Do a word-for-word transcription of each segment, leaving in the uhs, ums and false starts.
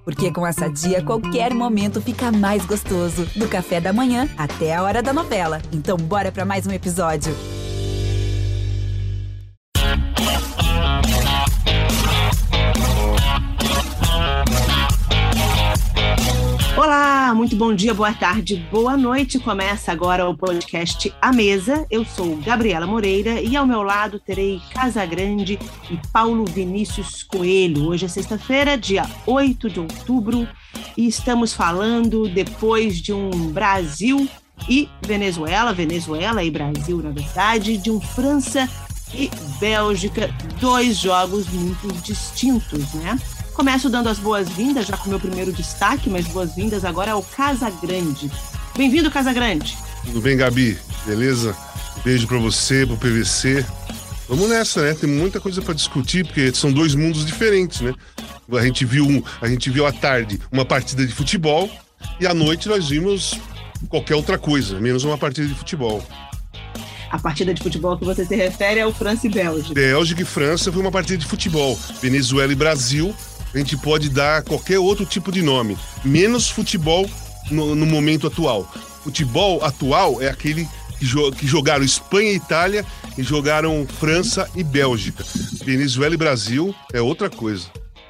Porque com a Sadia, qualquer momento fica mais gostoso. Do café da manhã até a hora da novela. Então bora pra mais um episódio. Olá, muito bom dia, boa tarde, boa noite. Começa agora o podcast A Mesa. Eu sou Gabriela Moreira e ao meu lado terei Casagrande e Paulo Vinícius Coelho. Hoje é sexta-feira, dia oito de outubro, e estamos falando depois de um Brasil e Venezuela, Venezuela e Brasil, na verdade, de um França e Bélgica, dois jogos muito distintos, né? Começo dando as boas-vindas, já com o meu primeiro destaque, mas boas-vindas agora ao Casagrande. Bem-vindo, Casagrande. Tudo bem, Gabi? Beleza? Beijo pra você, pro P V C. Vamos nessa, né? Tem muita coisa pra discutir, porque são dois mundos diferentes, né? A gente viu, a gente viu à tarde uma partida de futebol e à noite nós vimos qualquer outra coisa, menos uma partida de futebol. A partida de futebol que você se refere é o França e Bélgica. Bélgica e França foi uma partida de futebol. Venezuela e Brasil, a gente pode dar qualquer outro tipo de nome, menos futebol no, no momento atual. Futebol atual é aquele que, jo- que jogaram Espanha e Itália e jogaram França e Bélgica. Venezuela e Brasil é outra coisa.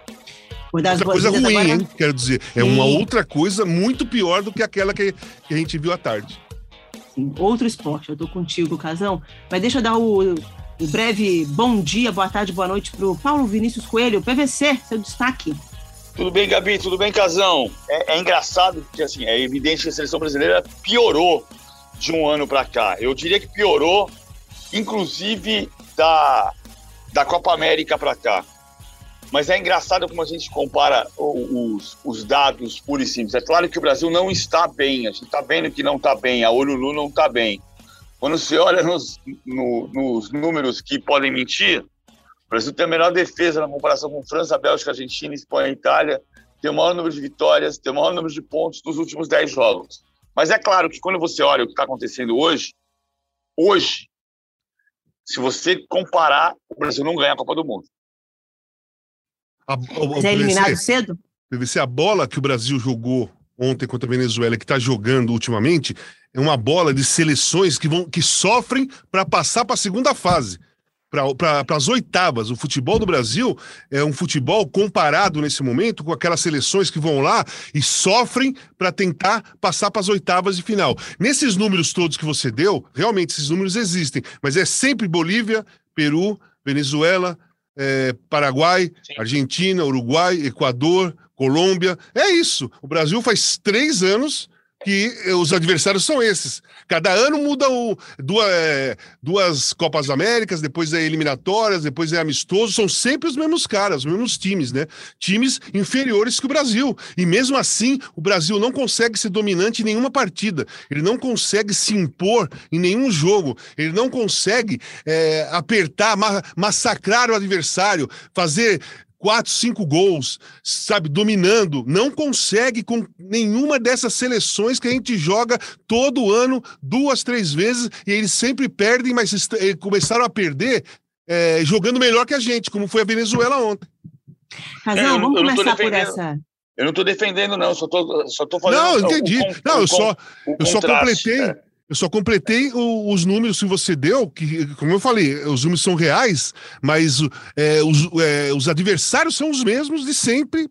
Outra coisa ruim, agora... hein? Quero dizer, é Sim. uma outra coisa muito pior do que aquela que, que a gente viu à tarde. Sim, outro esporte, eu tô contigo, Casão. Mas deixa eu dar o... O breve bom dia, boa tarde, boa noite para o Paulo Vinícius Coelho, P V C, seu destaque. Tudo bem, Gabi? Tudo bem, Casão? É, é engraçado porque, assim, é evidente que a seleção brasileira piorou de um ano para cá. Eu diria que piorou, inclusive, da, da Copa América para cá. Mas é engraçado como a gente compara os, os dados puros e simples. É claro que o Brasil não está bem, a gente está vendo que não está bem, a olho nu não está bem. Quando você olha nos, no, nos números que podem mentir, o Brasil tem a melhor defesa na comparação com França, Bélgica, Argentina, Espanha e Itália, tem o maior número de vitórias, tem o maior número de pontos dos últimos dez jogos. Mas é claro que quando você olha o que está acontecendo hoje, hoje, se você comparar, o Brasil não ganha a Copa do Mundo. A, a, Mas é eliminado cedo? P V C, a bola que o Brasil jogou ontem contra a Venezuela, que está jogando ultimamente, é uma bola de seleções que, vão, que sofrem para passar para a segunda fase, para as oitavas. O futebol do Brasil é um futebol comparado nesse momento com aquelas seleções que vão lá e sofrem para tentar passar para as oitavas de final. Nesses números todos que você deu, realmente esses números existem, mas é sempre Bolívia, Peru, Venezuela, é, Paraguai, Sim. Argentina, Uruguai, Equador, Colômbia. É isso. O Brasil faz três anos que os adversários são esses. Cada ano muda o, duas, é, duas Copas Américas, depois é eliminatórias, depois é amistoso. São sempre os mesmos caras, os mesmos times, né? Times inferiores que o Brasil. E mesmo assim, o Brasil não consegue ser dominante em nenhuma partida. Ele não consegue se impor em nenhum jogo. Ele não consegue é, apertar, ma- massacrar o adversário, fazer quatro, cinco gols, sabe, dominando. Não consegue com nenhuma dessas seleções que a gente joga todo ano, duas, três vezes, e eles sempre perdem, mas est- começaram a perder é, jogando melhor que a gente, como foi a Venezuela ontem. Razão, vamos começar por essa... Eu não estou defendendo, não, só estou só tô fazendo... Não, entendi. O, o, não, eu o, só, o eu só completei... É. Eu só completei o, os números que você deu, que, como eu falei, os números são reais, mas é, os, é, os adversários são os mesmos de sempre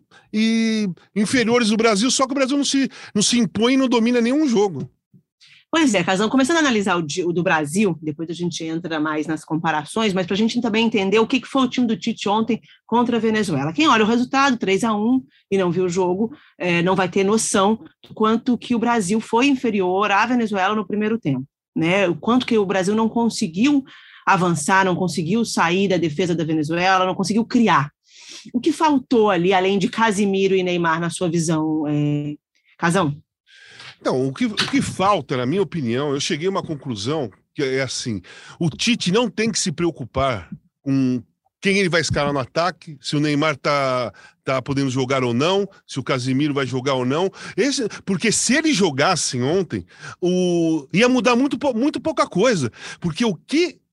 e inferiores do Brasil, só que o Brasil não se, não se impõe e não domina nenhum jogo. Pois é, Casão, começando a analisar o, o do Brasil, depois a gente entra mais nas comparações, mas para a gente também entender o que, que foi o time do Tite ontem contra a Venezuela. Quem olha o resultado, três a um, e não viu o jogo, é, não vai ter noção do quanto que o Brasil foi inferior à Venezuela no primeiro tempo, né? O quanto que o Brasil não conseguiu avançar, não conseguiu sair da defesa da Venezuela, não conseguiu criar. O que faltou ali, além de Casimiro e Neymar, na sua visão, é... Casão? Então, o que, o que falta, na minha opinião, eu cheguei a uma conclusão que é assim, o Tite não tem que se preocupar com quem ele vai escalar no ataque, se o Neymar tá, tá podendo jogar ou não, se o Casimiro vai jogar ou não. Esse, porque se eles jogassem ontem, o, ia mudar muito, muito pouca coisa. Porque o que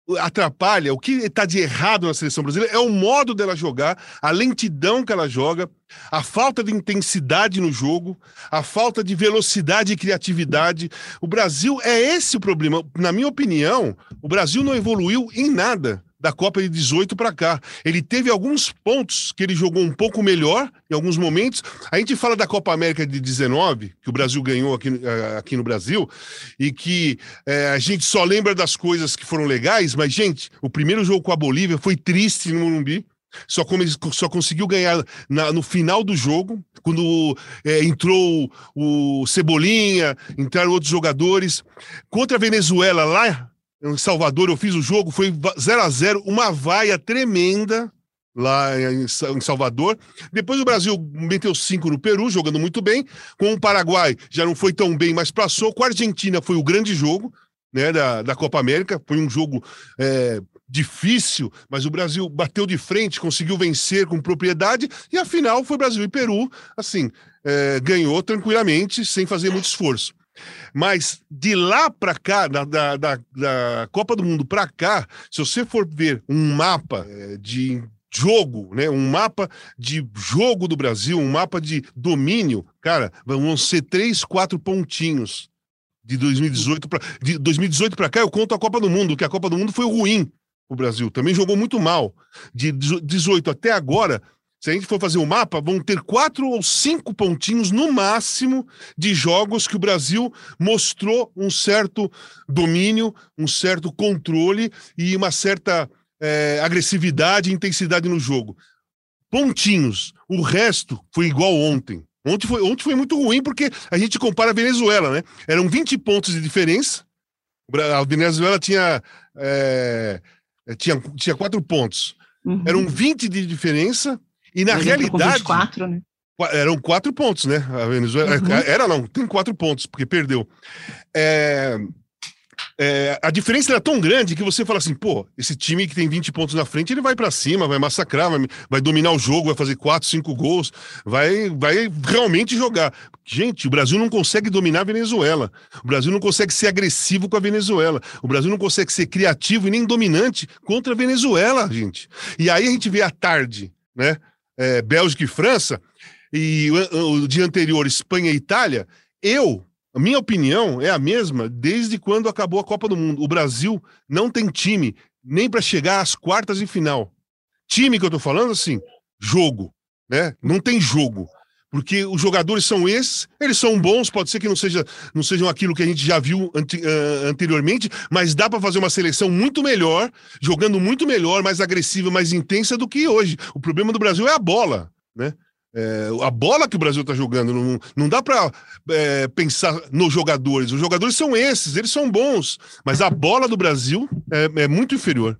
atrapalha, o que está de errado na seleção brasileira é o modo dela jogar, a lentidão que ela joga, a falta de intensidade no jogo, a falta de velocidade e criatividade. O Brasil, é esse o problema. Na minha opinião, o Brasil não evoluiu em nada da Copa de dezoito para cá. Ele teve alguns pontos que ele jogou um pouco melhor em alguns momentos. A gente fala da Copa América de dezenove, que o Brasil ganhou aqui, aqui no Brasil, e que é, a gente só lembra das coisas que foram legais, mas, gente, o primeiro jogo com a Bolívia foi triste no Morumbi. Só, como ele só conseguiu ganhar na, no final do jogo, quando é, entrou o Cebolinha, entraram outros jogadores. Contra a Venezuela, lá em Salvador, eu fiz o jogo, foi zero a zero, uma vaia tremenda lá em Salvador. Depois o Brasil meteu cinco no Peru, jogando muito bem. Com o Paraguai já não foi tão bem, mas passou. Com a Argentina foi o grande jogo, né, da, da Copa América. Foi um jogo é, difícil, mas o Brasil bateu de frente, conseguiu vencer com propriedade. E a final foi Brasil e Peru, assim, é, ganhou tranquilamente, sem fazer muito esforço. Mas de lá para cá, da, da, da, da Copa do Mundo para cá, se você for ver um mapa é, de jogo, né, um mapa de jogo do Brasil, um mapa de domínio, cara, vão ser três, quatro pontinhos de dois mil e dezoito para de dois mil e dezoito para cá. Eu conto a Copa do Mundo, que a Copa do Mundo foi ruim. O Brasil também jogou muito mal. De dezoito até agora, se a gente for fazer o mapa, vão ter quatro ou cinco pontinhos no máximo de jogos que o Brasil mostrou um certo domínio, um certo controle e uma certa é, agressividade e intensidade no jogo. Pontinhos. O resto foi igual ontem. Ontem foi, ontem foi muito ruim porque a gente compara a Venezuela, né? Eram vinte pontos de diferença. A Venezuela tinha, é, tinha, tinha quatro pontos. Uhum. Eram vinte de diferença. E na realidade, vinte e quatro, né? Eram quatro pontos, né? A Venezuela uhum. era não, tem quatro pontos, porque perdeu. É, é, a diferença era tão grande que você fala assim, pô, esse time que tem vinte pontos na frente, ele vai pra cima, vai massacrar, vai, vai dominar o jogo, vai fazer quatro, cinco gols, vai, vai realmente jogar. Gente, o Brasil não consegue dominar a Venezuela. O Brasil não consegue ser agressivo com a Venezuela. O Brasil não consegue ser criativo e nem dominante contra a Venezuela, gente. E aí a gente vê à tarde, né? É, Bélgica e França, e o, o dia anterior Espanha e Itália. Eu, a minha opinião é a mesma desde quando acabou a Copa do Mundo. O Brasil não tem time nem para chegar às quartas de final. Time que eu tô falando, assim, jogo, né? Não tem jogo. Porque os jogadores são esses, eles são bons, pode ser que não, seja, não sejam aquilo que a gente já viu ante, uh, anteriormente, mas dá para fazer uma seleção muito melhor, jogando muito melhor, mais agressiva, mais intensa do que hoje. O problema do Brasil é a bola, né? É, a bola que o Brasil está jogando, não, não dá para é, pensar nos jogadores. Os jogadores são esses, eles são bons, mas a bola do Brasil é, é muito inferior.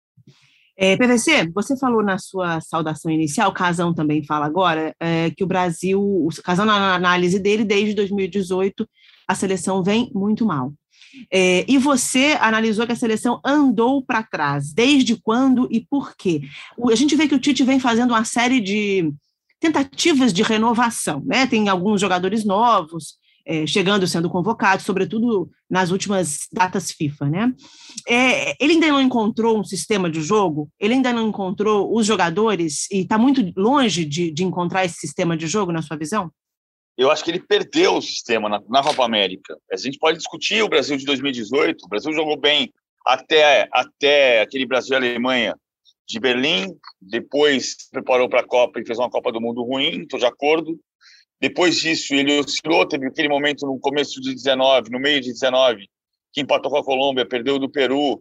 É, P V C, você falou na sua saudação inicial, o Casão também fala agora, é, que o Brasil, o Casão na análise dele, desde dois mil e dezoito, a seleção vem muito mal. É, e você analisou que a seleção andou para trás. Desde quando e por quê? O, a gente vê que o Tite vem fazendo uma série de tentativas de renovação, né? Tem alguns jogadores novos, É, chegando, sendo convocados, sobretudo nas últimas datas FIFA, né? É, ele ainda não encontrou um sistema de jogo? Ele ainda não encontrou os jogadores e está muito longe de, de encontrar esse sistema de jogo, na sua visão? Eu acho que ele perdeu o sistema na, na Copa América. A gente pode discutir o Brasil de dois mil e dezoito, o Brasil jogou bem até, até aquele Brasil-Alemanha de Berlim, depois preparou para a Copa e fez uma Copa do Mundo ruim, estou de acordo. Depois disso, ele oscilou, teve aquele momento no começo de dezenove, no meio de dezenove, que empatou com a Colômbia, perdeu do Peru,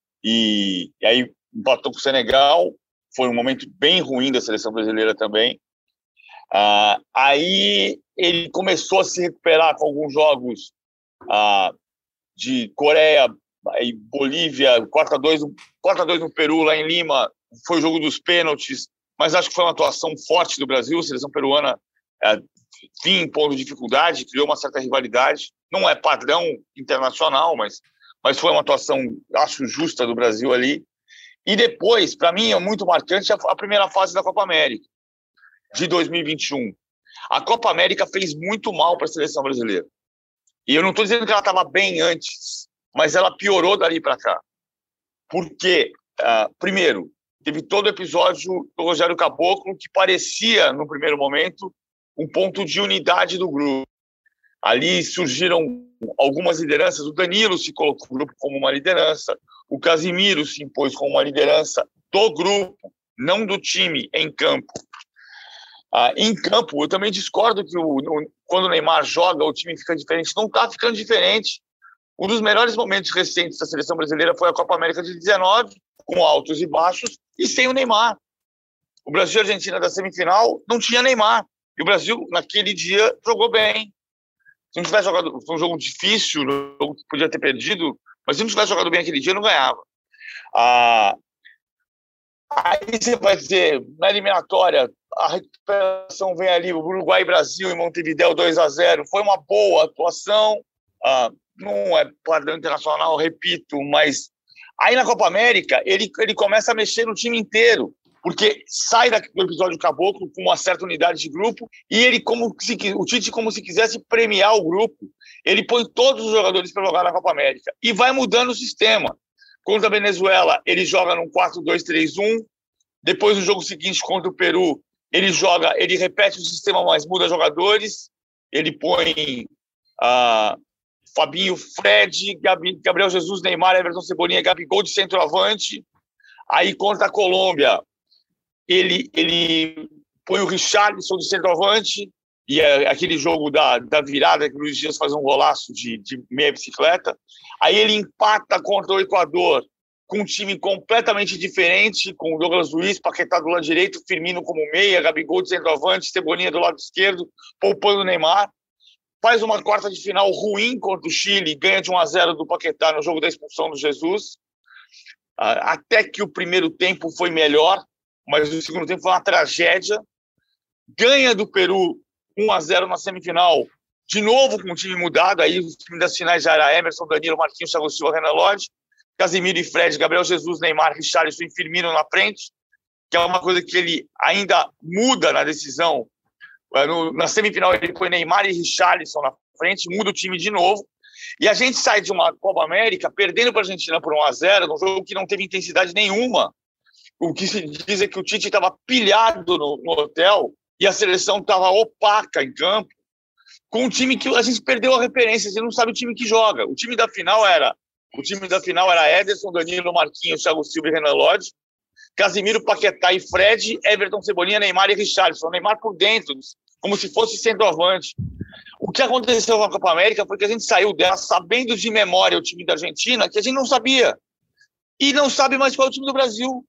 e, e aí empatou com o Senegal. Foi um momento bem ruim da seleção brasileira também. Ah, aí ele começou a se recuperar com alguns jogos ah, de Coreia e Bolívia, quatro a dois no Peru, lá em Lima, foi o jogo dos pênaltis, mas acho que foi uma atuação forte do Brasil. A seleção peruana É, vinha impondo dificuldade, criou uma certa rivalidade, não é padrão internacional, mas, mas foi uma atuação, acho, justa do Brasil ali. E depois, para mim, é muito marcante a, a primeira fase da Copa América, de dois mil e vinte e um. A Copa América fez muito mal para a seleção brasileira. E eu não estou dizendo que ela estava bem antes, mas ela piorou dali para cá. Porque, uh, primeiro, teve todo o episódio do Rogério Caboclo, que parecia, no primeiro momento, um ponto de unidade do grupo. Ali surgiram algumas lideranças. O Danilo se colocou no grupo como uma liderança. O Casimiro se impôs como uma liderança do grupo, não do time, em campo. Ah, em campo, eu também discordo que o, o, quando o Neymar joga, o time fica diferente. Não está ficando diferente. Um dos melhores momentos recentes da seleção brasileira foi a Copa América de dezenove, com altos e baixos, e sem o Neymar. O Brasil e a Argentina da semifinal não tinha Neymar. E o Brasil, naquele dia, jogou bem. Se não tivesse jogado, foi um jogo difícil, um jogo que podia ter perdido, mas se não tivesse jogado bem aquele dia, não ganhava. Ah, aí você vai dizer, na eliminatória, a recuperação vem ali, o Uruguai e Brasil em Montevidéu dois a zero, foi uma boa atuação, ah, não é padrão internacional, repito, mas aí na Copa América ele, ele começa a mexer no time inteiro, porque sai do episódio Caboclo com uma certa unidade de grupo e ele, como se, o Tite, como se quisesse premiar o grupo, ele põe todos os jogadores para jogar na Copa América e vai mudando o sistema. Contra a Venezuela, ele joga num quatro dois três um, depois no jogo seguinte contra o Peru, ele joga, ele repete o sistema, mas muda jogadores, ele põe uh, Fabinho, Fred, Gabi, Gabriel Jesus, Neymar, Everton Cebolinha, Gabigol de centroavante. Aí contra a Colômbia, ele, ele põe o Richarlison de centroavante, e é aquele jogo da, da virada que o Luiz Dias faz um golaço de, de meia bicicleta. Aí ele empata contra o Equador com um time completamente diferente, com o Douglas Luiz, Paquetá do lado direito, Firmino como meia, Gabigol de centroavante, Cebolinha do lado esquerdo, poupando o Neymar. Faz uma quarta de final ruim contra o Chile, ganha de um a zero do Paquetá no jogo da expulsão do Jesus. Até que o primeiro tempo foi melhor, mas o segundo tempo foi uma tragédia. Ganha do Peru um a zero na semifinal, de novo com o time mudado, aí o time das finais já era Emerson, Danilo, Marquinhos, Thiago Silva, Renan Lodge, Casemiro e Fred, Gabriel Jesus, Neymar, Richarlison e Firmino na frente, que é uma coisa que ele ainda muda na decisão. No, na semifinal ele põe Neymar e Richarlison na frente, muda o time de novo, e a gente sai de uma Copa América perdendo para a Argentina por um a zero, num jogo que não teve intensidade nenhuma. O que se diz é que o Tite estava pilhado no, no hotel e a seleção estava opaca em campo, com um time que a gente perdeu a referência, você não sabe o time que joga. O time da final era o time da final era Ederson, Danilo, Marquinhos, Thiago Silva e Renan Lodge, Casimiro, Paquetá e Fred, Everton, Cebolinha, Neymar e Richarlison. Neymar por dentro, como se fosse centroavante. O que aconteceu na Copa América foi que a gente saiu dela sabendo de memória o time da Argentina, que a gente não sabia. E não sabe mais qual é o time do Brasil.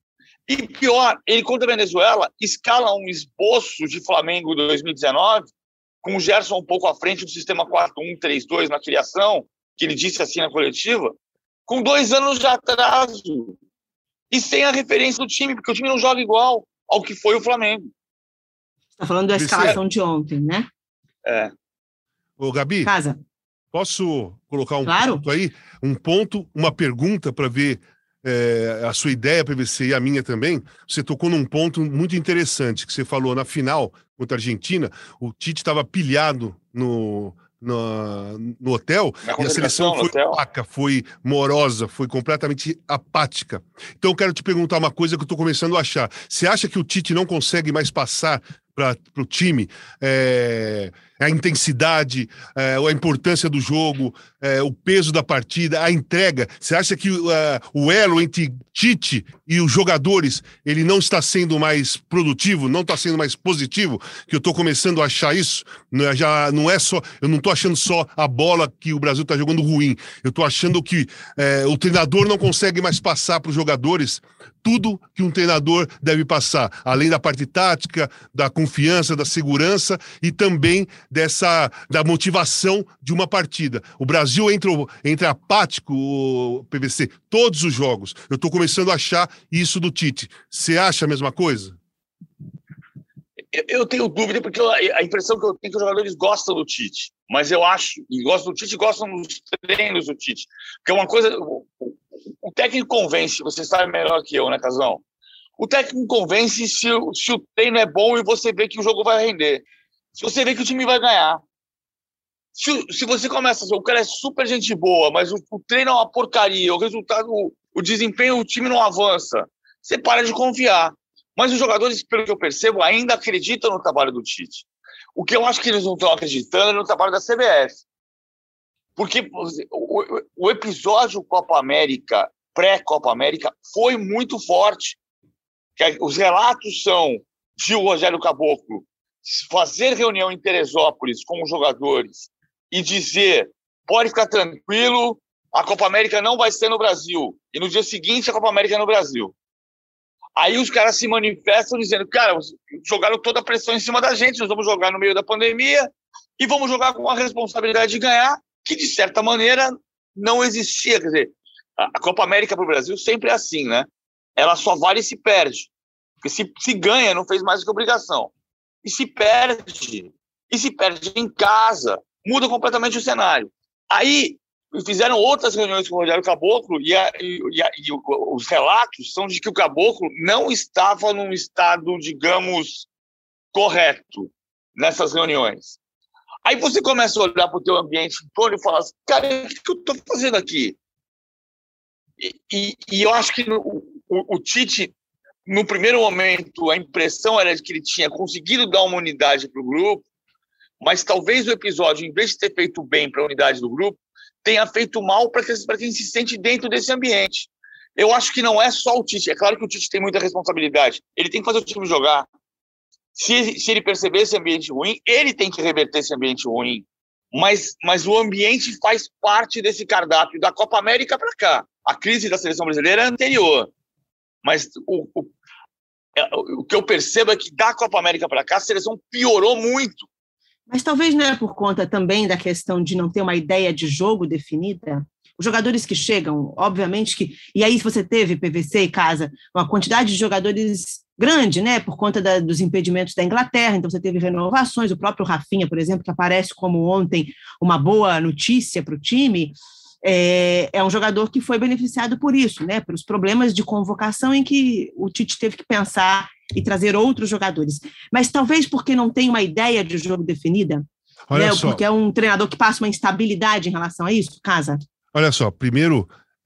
E pior, ele contra a Venezuela escala um esboço de Flamengo dois mil e dezenove, com o Gerson um pouco à frente do sistema quatro um três dois na criação, que ele disse assim na coletiva, com dois anos de atraso. E sem a referência do time, porque o time não joga igual ao que foi o Flamengo. Está falando da escalação de ontem, né? É. Ô, Gabi, Casa. Posso colocar um Claro. ponto aí? Um ponto, uma pergunta para ver é, a sua ideia, P V C, e a minha também. Você tocou num ponto muito interessante, que você falou na final contra a Argentina, o Tite estava pilhado no... No, no hotel, e a seleção foi opaca, foi morosa, foi completamente apática. Então eu quero te perguntar uma coisa que eu estou começando a achar. Você acha que o Tite não consegue mais passar para o time é, a intensidade, é, a importância do jogo, é, o peso da partida, a entrega? Você acha que uh, o elo entre Tite e os jogadores, ele não está sendo mais produtivo, não está sendo mais positivo? Que eu estou começando a achar isso. Não, já não é só, eu não estou achando só a bola que o Brasil está jogando ruim. Eu estou achando que é, o treinador não consegue mais passar para os jogadores tudo que um treinador deve passar, além da parte tática, da confiança, da segurança e também dessa, da motivação de uma partida. O Brasil entra, entra apático, o P V C, todos os jogos. Eu estou começando a achar isso do Tite. Você acha a mesma coisa? Eu tenho dúvida, porque a impressão que eu tenho é que os jogadores gostam do Tite. Mas eu acho, e gostam do Tite, e gostam dos treinos do Tite. Porque é uma coisa... O técnico convence, você sabe melhor que eu, né, Casão? O técnico convence se, se o treino é bom e você vê que o jogo vai render. Se você vê que o time vai ganhar. Se, se você começa a dizer, o cara é super gente boa, mas o, o treino é uma porcaria, o resultado, o, o desempenho, o time não avança, você para de confiar. Mas os jogadores, pelo que eu percebo, ainda acreditam no trabalho do Tite. O que eu acho que eles não estão acreditando é no trabalho da C B F. Porque o, o episódio Copa América, pré-Copa América, foi muito forte. Os relatos são de o Rogério Caboclo fazer reunião em Teresópolis com os jogadores e dizer, pode ficar tranquilo, a Copa América não vai ser no Brasil. E no dia seguinte a Copa América é no Brasil. Aí os caras se manifestam dizendo, cara, jogaram toda a pressão em cima da gente, nós vamos jogar no meio da pandemia e vamos jogar com a responsabilidade de ganhar, que de certa maneira não existia. Quer dizer, a Copa América para o Brasil sempre é assim, né? Ela só vale se perde. Porque se, se ganha, não fez mais do que obrigação. E se perde, e se perde em casa, muda completamente o cenário. Aí fizeram outras reuniões com o Rogério Caboclo e, a, e, a, e os relatos são de que o Caboclo não estava num estado, digamos, correto nessas reuniões. Aí você começa a olhar para o teu ambiente em torno e fala assim, cara, o que eu estou fazendo aqui? E, e, e eu acho que no, o, o Tite, no primeiro momento, a impressão era de que ele tinha conseguido dar uma unidade para o grupo, mas talvez o episódio, em vez de ter feito bem para a unidade do grupo, tenha feito mal para quem se sente dentro desse ambiente. Eu acho que não é só o Tite. É claro que o Tite tem muita responsabilidade. Ele tem que fazer o time jogar. Se, se ele perceber esse ambiente ruim, ele tem que reverter esse ambiente ruim. Mas, mas o ambiente faz parte desse cardápio da Copa América para cá. A crise da seleção brasileira é anterior. Mas o, o, o que eu percebo é que da Copa América para cá, a seleção piorou muito. Mas talvez não é por conta também da questão de não ter uma ideia de jogo definida. Os jogadores que chegam, obviamente que... E aí você teve, P V C e Casa, uma quantidade de jogadores grande, né, por conta da, dos impedimentos da Inglaterra, então você teve renovações, o próprio Rafinha, por exemplo, que aparece como ontem uma boa notícia para o time, é, é um jogador que foi beneficiado por isso, né, pelos problemas de convocação em que o Tite teve que pensar e trazer outros jogadores. Mas talvez porque não tem uma ideia de jogo definida, Olha né, só. porque é um treinador que passa uma instabilidade em relação a isso, Casa? Olha só, primeiro,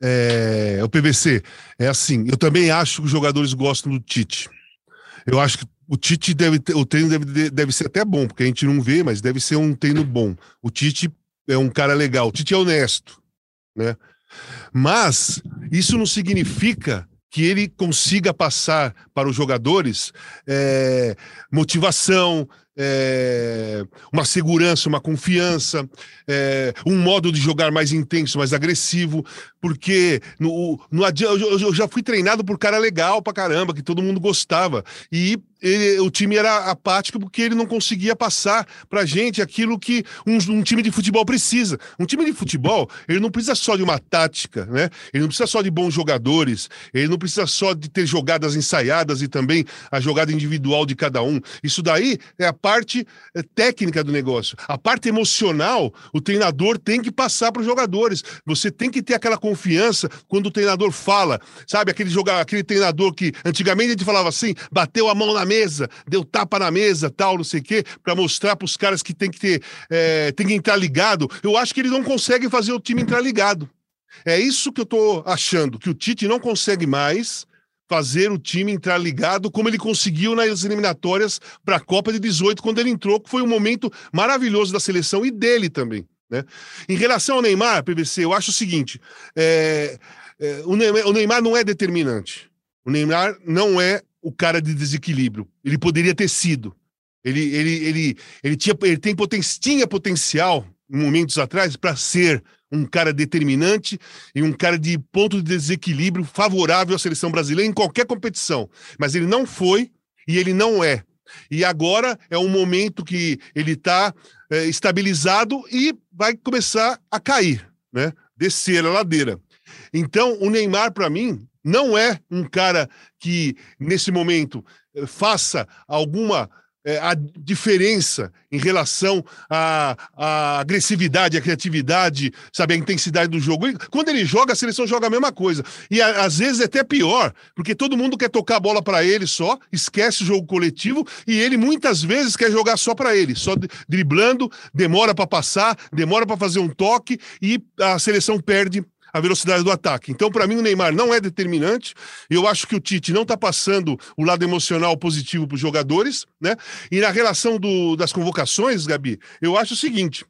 é, o P V C, é assim, eu também acho que os jogadores gostam do Tite. Eu acho que o Tite deve ter, o treino deve, deve ser até bom, porque a gente não vê, mas deve ser um treino bom. O Tite é um cara legal, o Tite é honesto, né? Mas isso não significa que ele consiga passar para os jogadores é, motivação, é, uma segurança, uma confiança, é, um modo de jogar mais intenso, mais agressivo, porque no, no, eu já fui treinado por cara legal pra caramba, que todo mundo gostava, e ele, o time era apático porque ele não conseguia passar pra gente aquilo que um, um time de futebol precisa. Um time de futebol, ele não precisa só de uma tática, né? Ele não precisa só de bons jogadores, ele não precisa só de ter jogadas ensaiadas e também a jogada individual de cada um. Isso daí é a parte técnica do negócio. A parte emocional, o treinador tem que passar para os jogadores. Você tem que ter aquela confiança quando o treinador fala, sabe? Aquele, joga, aquele treinador que antigamente a gente falava assim, bateu a mão na mesa, deu tapa na mesa, tal, não sei o quê, para mostrar para os caras que tem que ter, é, tem que entrar ligado. Eu acho que eles não conseguem fazer o time entrar ligado. É isso que eu tô achando, que o Tite não consegue mais fazer o time entrar ligado como ele conseguiu nas eliminatórias para a Copa de dezoito, quando ele entrou, que foi um momento maravilhoso da seleção e dele também, né? Em relação ao Neymar, P V C, eu acho o seguinte, é, é, o, Neymar, o Neymar não é determinante. O Neymar não é o cara de desequilíbrio. Ele poderia ter sido. Ele, ele, ele, ele, tinha, ele tem poten, tinha potencial, em momentos atrás, para ser um cara determinante e um cara de ponto de desequilíbrio favorável à seleção brasileira em qualquer competição. Mas ele não foi e ele não é. E agora é um momento que ele está é, estabilizado e vai começar a cair, né? Descer a ladeira. Então, o Neymar, para mim, não é um cara que, nesse momento, faça alguma é, a diferença em relação à, à agressividade, à criatividade, sabe, a intensidade do jogo. E quando ele joga, a seleção joga a mesma coisa. E a, às vezes é até pior, porque todo mundo quer tocar a bola para ele só, esquece o jogo coletivo, e ele muitas vezes quer jogar só para ele, só driblando, demora para passar, demora para fazer um toque, e a seleção perde a velocidade do ataque. Então, para mim, o Neymar não é determinante. Eu acho que o Tite não está passando o lado emocional positivo para os jogadores, né? E na relação do, das convocações, Gabi, eu acho o seguinte: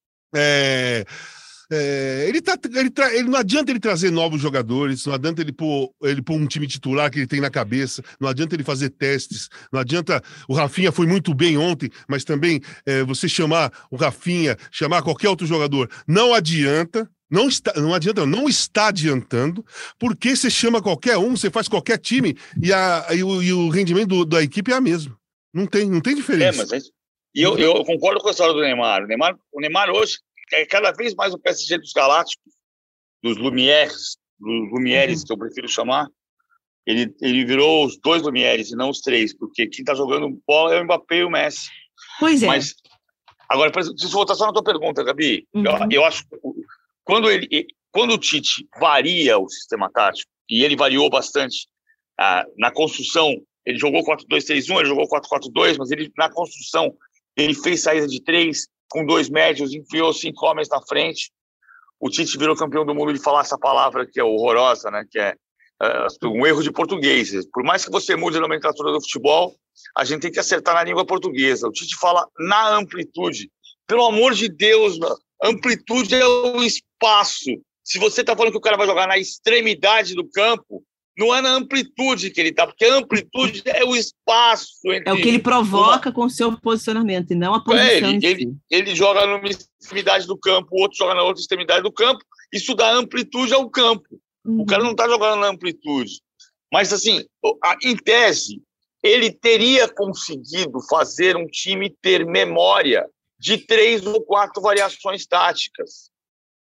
é, é, ele tá, ele, tra, ele não adianta ele trazer novos jogadores, não adianta ele pôr, ele pôr um time titular que ele tem na cabeça, não adianta ele fazer testes, não adianta. O Rafinha foi muito bem ontem, mas também é, você chamar o Rafinha, chamar qualquer outro jogador, não adianta. Não, está, não adianta, não está adiantando, porque você chama qualquer um, você faz qualquer time e, a, e, o, e o rendimento do, da equipe é a mesma. Não tem, não tem diferença. É, mas é, e eu, eu concordo com a história do Neymar. O Neymar. O Neymar hoje é cada vez mais o P S G dos Galácticos, dos Lumieres, dos Lumieres, uhum. que eu prefiro chamar. Ele, ele virou os dois Lumieres e não os três, porque quem está jogando bola é o Mbappé e o Messi. Pois é. Mas, agora, preciso voltar só na tua pergunta, Gabi. Uhum. Eu, eu acho que Quando, ele, quando o Tite varia o sistema tático, e ele variou bastante ah, na construção, ele jogou quatro dois três um, ele jogou quatro quatro dois, mas ele, na construção ele fez saída de três, com dois médios, enfiou cinco homens na frente. O Tite virou campeão do mundo de falar essa palavra que é horrorosa, né? que é uh, um erro de português. Por mais que você mude a nomenclatura do futebol, a gente tem que acertar na língua portuguesa. O Tite fala na amplitude. Pelo amor de Deus, amplitude é o espaço. Se você está falando que o cara vai jogar na extremidade do campo, não é na amplitude que ele está, porque a amplitude é o espaço. Entre é o que ele provoca uma... com o seu posicionamento, e não a posição. É, ele, ele, ele joga numa extremidade do campo, o outro joga na outra extremidade do campo, isso dá amplitude ao campo. Uhum. O cara não está jogando na amplitude. Mas, assim, em tese, ele teria conseguido fazer um time ter memória de três ou quatro variações táticas.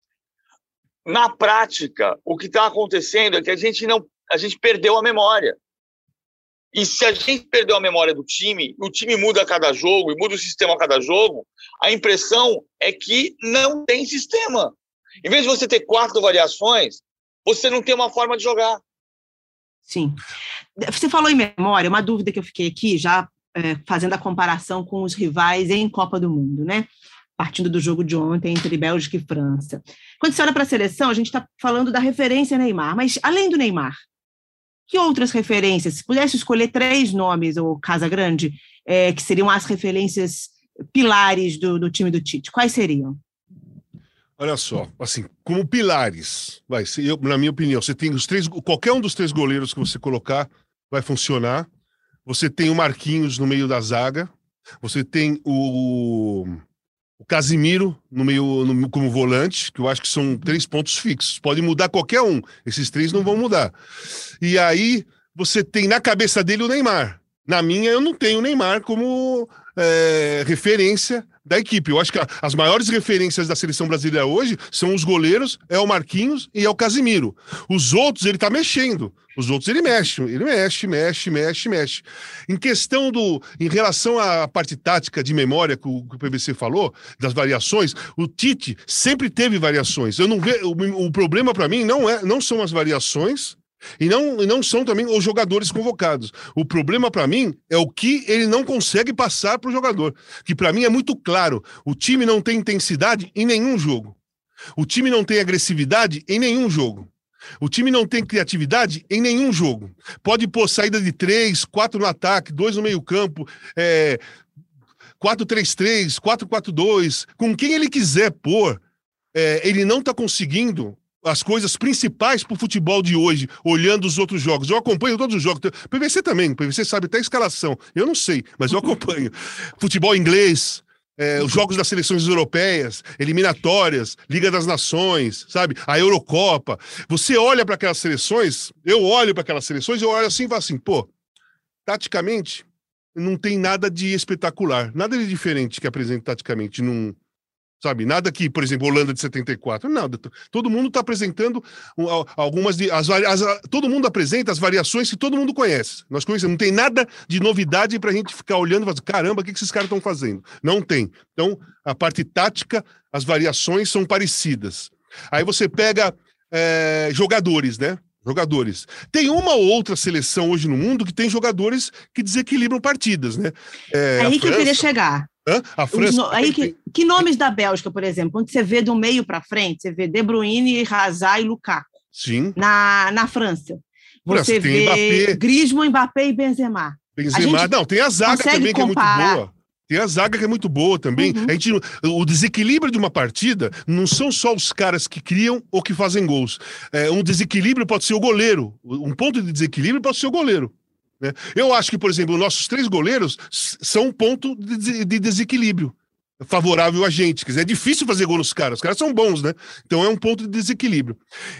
Na prática, o que está acontecendo é que a gente não, a gente perdeu a memória. E se a gente perdeu a memória do time, o time muda a cada jogo e muda o sistema a cada jogo, a impressão é que não tem sistema. Em vez de você ter quatro variações, você não tem uma forma de jogar. Sim. Você falou em memória, uma dúvida que eu fiquei aqui, já É, fazendo a comparação com os rivais em Copa do Mundo, né? Partindo do jogo de ontem entre Bélgica e França. Quando você olha para a seleção, a gente está falando da referência Neymar, mas além do Neymar, que outras referências? Se pudesse escolher três nomes, ou Casagrande, é, que seriam as referências pilares do, do time do Tite, quais seriam? Olha só, assim, como pilares, vai ser, eu, na minha opinião, você tem os três, qualquer um dos três goleiros que você colocar vai funcionar. Você tem o Marquinhos no meio da zaga, você tem o, o Casimiro no meio, no, como volante, que eu acho que são três pontos fixos. Pode mudar qualquer um, esses três não vão mudar. E aí você tem na cabeça dele o Neymar. Na minha, eu não tenho o Neymar como é, referência da equipe. Eu acho que a, as maiores referências da seleção brasileira hoje são os goleiros, é o Marquinhos e é o Casimiro. Os outros, ele tá mexendo. Os outros, ele mexe. Ele mexe, mexe, mexe, mexe. Em questão do... Em relação à parte tática de memória que o, que o P V C falou, das variações, o Tite sempre teve variações. Eu não vejo... O, o problema para mim não, é, não são as variações, E não, e não são também os jogadores convocados. O problema para mim é o que ele não consegue passar para o jogador. Que para mim é muito claro. O time não tem intensidade em nenhum jogo. O time não tem agressividade em nenhum jogo. O time não tem criatividade em nenhum jogo. Pode pôr saída de três, quatro no ataque, dois no meio campo, é, quatro três três, quatro quatro dois. Com quem ele quiser pôr, é, ele não está conseguindo as coisas principais para o futebol de hoje, olhando os outros jogos. Eu acompanho todos os jogos. P V C também, P V C sabe até a escalação. Eu não sei, mas eu acompanho. Futebol inglês, é, os jogos das seleções europeias, eliminatórias, Liga das Nações, sabe? A Eurocopa. Você olha para aquelas seleções, eu olho para aquelas seleções e eu olho assim e falo assim, pô, taticamente, não tem nada de espetacular, nada de diferente que apresente taticamente num... Sabe, nada que, por exemplo, Holanda de setenta e quatro, nada. Todo mundo está apresentando algumas de, as, as, todo mundo apresenta as variações que todo mundo conhece. Nós conhecemos, não tem nada de novidade para a gente ficar olhando e falar, caramba, o que, que esses caras estão fazendo? Não tem. Então, a parte tática, as variações são parecidas. Aí você pega é, jogadores, né? Jogadores. Tem uma ou outra seleção hoje no mundo que tem jogadores que desequilibram partidas, né? É, aí que França, eu queria chegar. Hã? A França. No... Aí que, que nomes da Bélgica, por exemplo? Quando você vê do meio para frente, você vê De Bruyne, Hazard e Lukaku. Sim. Na, na França. Você tem vê Mbappé. Griezmann, Mbappé e Benzema. Benzema. Não, tem a zaga também comparar... que é muito boa. Tem a zaga que é muito boa também. Uhum. A gente, o desequilíbrio de uma partida não são só os caras que criam ou que fazem gols. É, um desequilíbrio pode ser o goleiro. Um ponto de desequilíbrio pode ser o goleiro. Né? Eu acho que, por exemplo, nossos três goleiros são um ponto de, de desequilíbrio favorável a gente. Quer dizer, é difícil fazer gol nos caras. Os caras são bons, né? Então é um ponto de desequilíbrio.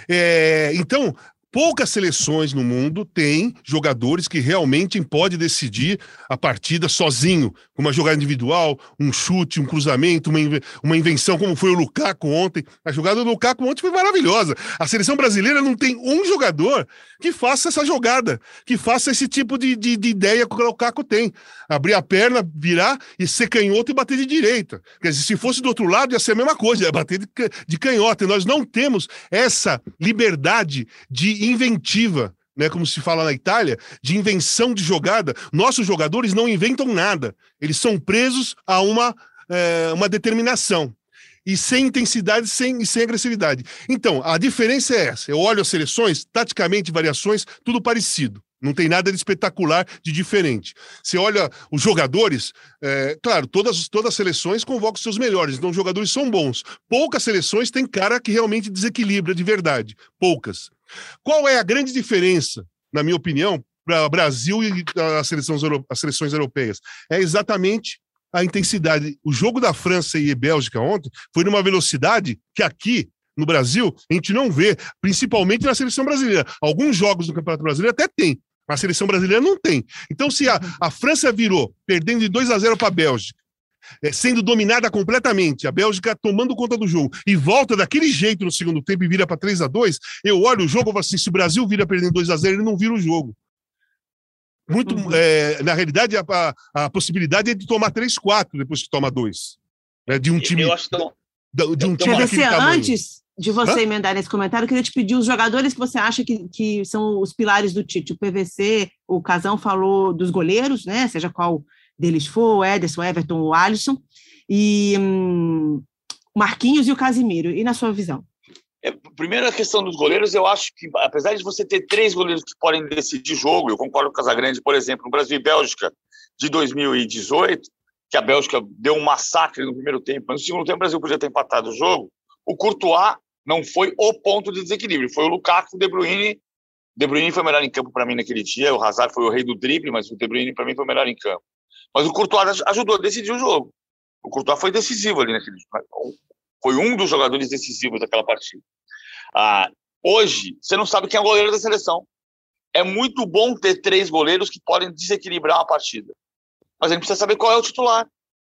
É, então... Poucas seleções no mundo têm jogadores que realmente podem decidir a partida sozinho, com uma jogada individual, um chute, um cruzamento, uma, inve- uma invenção, como foi o Lukaku ontem. A jogada do Lukaku ontem foi maravilhosa. A seleção brasileira não tem um jogador que faça essa jogada, que faça esse tipo de, de, de ideia que o Lukaku tem. Abrir a perna, virar e ser canhoto e bater de direita. Quer dizer, se fosse do outro lado, ia ser a mesma coisa, ia bater de, de canhota. E nós não temos essa liberdade de inventiva, né, como se fala na Itália, de invenção de jogada. Nossos jogadores não inventam nada. Eles são presos a uma, é, uma determinação. E sem intensidade sem, e sem agressividade. Então, a diferença é essa. Eu olho as seleções, taticamente, variações, tudo parecido. Não tem nada de espetacular, de diferente. Você olha os jogadores, é, claro, todas, todas as seleções convocam os seus melhores, então os jogadores são bons. Poucas seleções têm cara que realmente desequilibra de verdade. Poucas. Qual é a grande diferença, na minha opinião, para o Brasil e as seleções, as seleções europeias? É exatamente a intensidade. O jogo da França e Bélgica ontem foi numa velocidade que aqui, no Brasil, a gente não vê, principalmente na seleção brasileira. Alguns jogos do Campeonato Brasileiro até tem, mas a seleção brasileira não tem. Então, se a, a França virou, perdendo de dois a zero para a Bélgica, é, sendo dominada completamente, a Bélgica tomando conta do jogo, e volta daquele jeito no segundo tempo e vira para três a dois, eu olho o jogo e falo assim, se o Brasil vira perdendo dois a zero, ele não vira o jogo. Muito, uhum. é, na realidade, a, a, a possibilidade é de tomar três a quatro depois que toma dois. Né, de um time... Eu acho tão... De um time daquele tamanho. Antes de você Hã? emendar nesse comentário, eu queria te pedir os jogadores que você acha que, que são os pilares do Tite. O P V C, o Casão falou dos goleiros, né? Seja qual deles for, o Ederson, o Everton, o Alisson, e hum, o Marquinhos e o Casimiro. E na sua visão? É, primeiro, a questão dos goleiros, eu acho que, apesar de você ter três goleiros que podem decidir jogo, eu concordo com o Casagrande, por exemplo, no Brasil e Bélgica de dois mil e dezoito, que a Bélgica deu um massacre no primeiro tempo, mas no segundo tempo o Brasil podia ter empatado o jogo, o Courtois não foi o ponto de desequilíbrio, foi o Lukaku, o De Bruyne. De Bruyne foi o melhor em campo para mim naquele dia, o Hazard foi o rei do drible, mas o De Bruyne para mim foi o melhor em campo. Mas o Courtois ajudou a decidir o jogo. O Courtois foi decisivo ali naquele jogo. Foi um dos jogadores decisivos daquela partida. Ah, hoje, você não sabe quem é o goleiro da seleção. É muito bom ter três goleiros que podem desequilibrar a partida. Mas a gente precisa saber qual é o titular.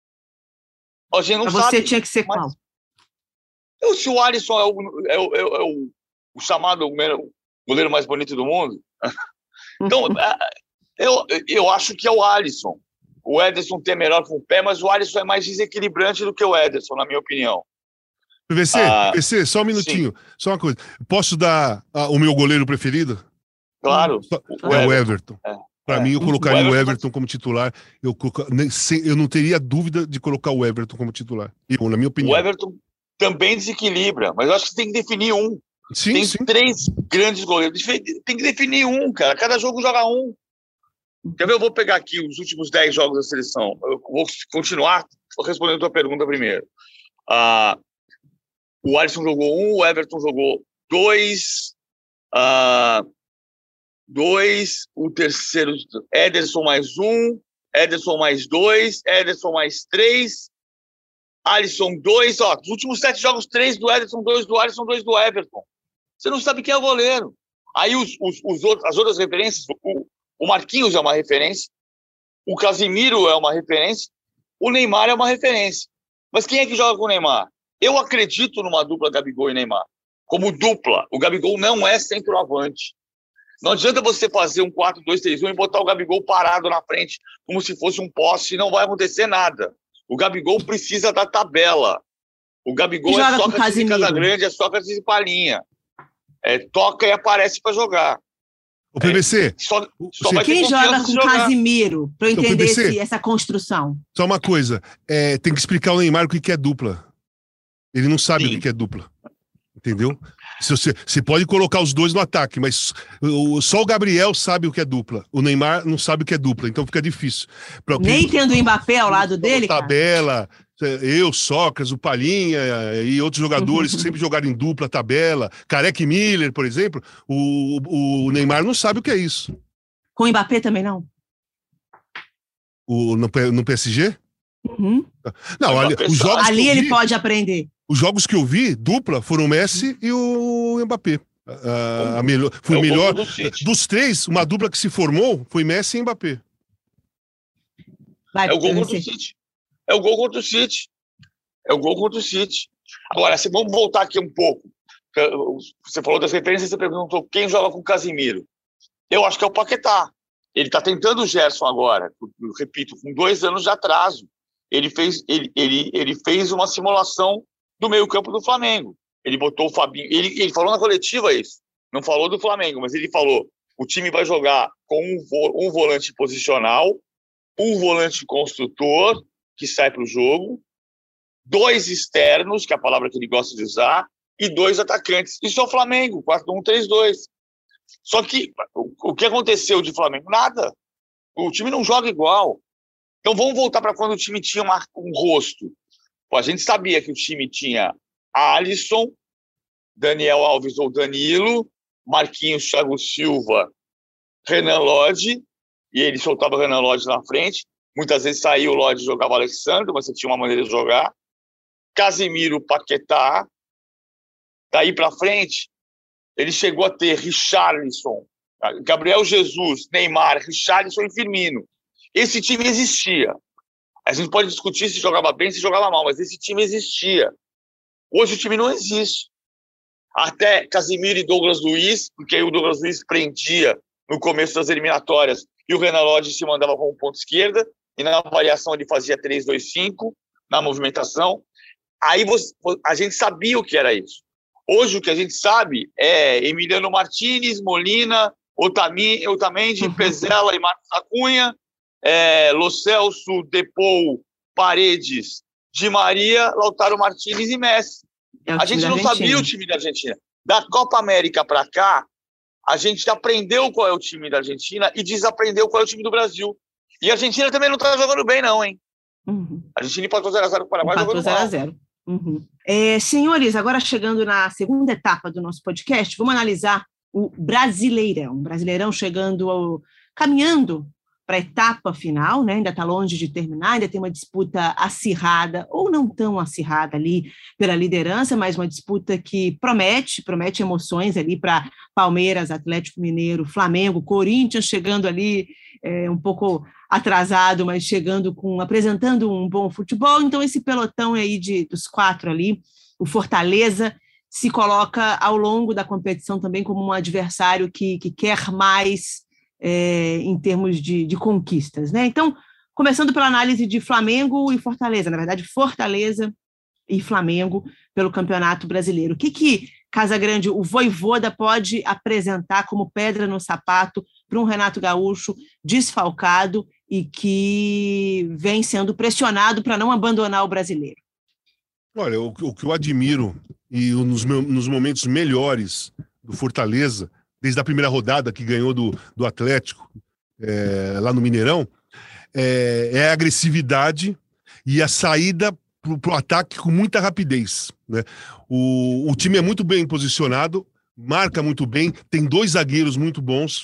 A gente não Mas sabe. Você tinha que ser mas... qual? Eu, se o Alisson é o, é o, é o, é o, o chamado o goleiro mais bonito do mundo, então eu, eu acho que é o Alisson. O Ederson tem melhor com o pé, mas o Alisson é mais desequilibrante do que o Ederson, na minha opinião. P V C, ah, P V C, só um minutinho, sim. Só uma coisa. Posso dar ah, o meu goleiro preferido? Claro. Só, o é Everton. o Everton. É. Para é. mim, eu colocaria o Everton, o Everton como titular. Eu, coloca... eu não teria dúvida de colocar o Everton como titular. Eu, na minha opinião. O Everton também desequilibra, mas eu acho que tem que definir um. Sim, tem sim. três grandes goleiros. Tem que definir um, cara. Cada jogo joga um. Quer ver? Eu vou pegar aqui os últimos dez jogos da seleção. Eu vou continuar respondendo a tua pergunta primeiro. Ah, o Alisson jogou um, o Everton jogou dois, ah, dois, o terceiro, Ederson mais um, Ederson mais dois, Ederson mais três, Alisson dois, ó, os últimos sete jogos, três do Ederson, dois do Alisson, dois do Everton. Você não sabe quem é o goleiro. Aí os, os, os outros, as outras referências, o, o Marquinhos é uma referência, o Casimiro é uma referência, o Neymar é uma referência. Mas quem é que joga com o Neymar? Eu acredito numa dupla Gabigol e Neymar. Como dupla, o Gabigol não é centroavante. Não adianta você fazer um quatro dois três um e botar o Gabigol parado na frente, como se fosse um poste, e não vai acontecer nada. O Gabigol precisa da tabela. O Gabigol é Sócrates de Casagrande, é Sócrates de Palhinha. É, toca e aparece para jogar. O P B C. É, só, só vai quem joga com o Casimiro, para eu Então, entender P B C, esse, essa construção? Só uma coisa, é, tem que explicar ao Neymar o que que é dupla. Ele não sabe Sim. o que que é dupla. Entendeu? Se você, você pode colocar os dois no ataque, mas o, só o Gabriel sabe o que é dupla. O Neymar não sabe o que é dupla, então fica difícil. Pra, Nem que, tendo o Mbappé ao lado dele, tabela, cara. Eu, Sócrates, o Palhinha e outros jogadores que sempre jogaram em dupla, tabela, Careca e Miller, por exemplo, o, o Neymar não sabe o que é isso. Com o Mbappé também não? O, no, no P S G? Uhum. Não, ali, os jogos ali ele vi, pode aprender. Os jogos que eu vi, dupla, foram o Messi e o Mbappé. A, a melhor, foi é melhor. Do dos três, uma dupla que se formou foi Messi e Mbappé. Vai, é o gol contra o City. É o gol contra o City. É o gol contra o City. Agora, se vamos voltar aqui um pouco. Você falou das referências, você perguntou quem joga com o Casimiro. Eu acho que é o Paquetá. Ele está tentando o Gerson agora, eu repito, com dois anos de atraso. Ele fez, ele, ele, ele fez uma simulação do meio-campo do Flamengo. Ele botou o Fabinho. Ele, ele falou na coletiva isso. Não falou do Flamengo, mas ele falou: o time vai jogar com um, vo, um volante posicional, um volante construtor, que sai para o jogo, dois externos, que é a palavra que ele gosta de usar, e dois atacantes. Isso é o Flamengo, quatro um três dois. Só que o, o que aconteceu de Flamengo? Nada. O time não joga igual. Então vamos voltar para quando o time tinha uma, um rosto. Pô, a gente sabia que o time tinha Alisson, Daniel Alves ou Danilo, Marquinhos, Thiago Silva, Renan Lodge, e ele soltava o Renan Lodge na frente. Muitas vezes saiu o Lodge e jogava o Alexandre, mas você tinha uma maneira de jogar. Casimiro, Paquetá. Daí para frente, ele chegou a ter Richarlison, Gabriel Jesus, Neymar, Richarlison e Firmino. Esse time existia. A gente pode discutir se jogava bem, se jogava mal, mas esse time existia. Hoje o time não existe. Até Casimiro e Douglas Luiz, porque aí o Douglas Luiz prendia no começo das eliminatórias e o Renan Lodge se mandava como ponta esquerda, e na variação ele fazia três dois cinco, na movimentação. Aí você, a gente sabia o que era isso. Hoje o que a gente sabe é Emiliano Martinez, Molina, Otamendi, Otamendi uhum. Pezela e Marcos Acunha, é, Lo Celso, Depou, Paredes, Di Maria, Lautaro Martinez e Messi. É a gente não sabia o time da Argentina. Da Copa América para cá, a gente aprendeu qual é o time da Argentina e desaprendeu qual é o time do Brasil. E a Argentina também não está jogando bem, não, hein? Uhum. A Argentina empatou zero a zero com o Paraguai jogando zero a zero. Uhum. É, senhores, agora chegando na segunda etapa do nosso podcast, vamos analisar o Brasileirão. O Brasileirão chegando, ao, caminhando para a etapa final, né? Ainda está longe de terminar, ainda tem uma disputa acirrada, ou não tão acirrada ali pela liderança, mas uma disputa que promete, promete emoções ali para Palmeiras, Atlético Mineiro, Flamengo, Corinthians chegando ali é, um pouco atrasado, mas chegando com, apresentando um bom futebol. Então esse pelotão aí de, dos quatro ali, o Fortaleza se coloca ao longo da competição também como um adversário que, que quer mais é, em termos de, de conquistas, né? Então, começando pela análise de Flamengo e Fortaleza, na verdade, Fortaleza e Flamengo pelo Campeonato Brasileiro. O que que Casagrande, o Vojvoda, pode apresentar como pedra no sapato para um Renato Gaúcho desfalcado e que vem sendo pressionado para não abandonar o brasileiro? Olha, o, o que eu admiro e nos, nos momentos melhores do Fortaleza, desde a primeira rodada que ganhou do, do Atlético, é, lá no Mineirão, é, é a agressividade e a saída para o ataque com muita rapidez, né? O, o time é muito bem posicionado, marca muito bem, tem dois zagueiros muito bons,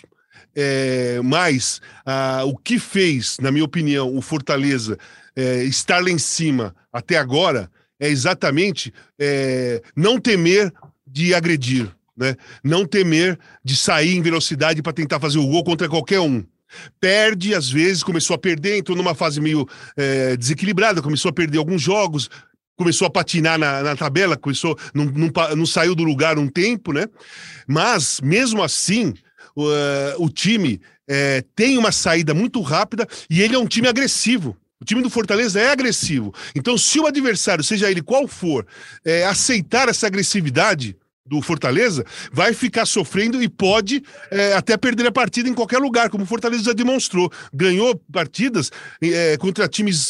é, mas ah, o que fez, na minha opinião, o Fortaleza é, estar lá em cima até agora é exatamente é, não temer de agredir, né? Não temer de sair em velocidade para tentar fazer o gol contra qualquer um. Perde, às vezes, começou a perder, entrou numa fase meio é, desequilibrada, começou a perder alguns jogos, começou a patinar na, na tabela, começou, não, não, não saiu do lugar um tempo, né? Mas, mesmo assim, o, uh, o time é, tem uma saída muito rápida e ele é um time agressivo. O time do Fortaleza é agressivo. Então, se o adversário, seja ele qual for, é, aceitar essa agressividade do Fortaleza, vai ficar sofrendo e pode é, até perder a partida em qualquer lugar, como o Fortaleza já demonstrou. Ganhou partidas é, contra times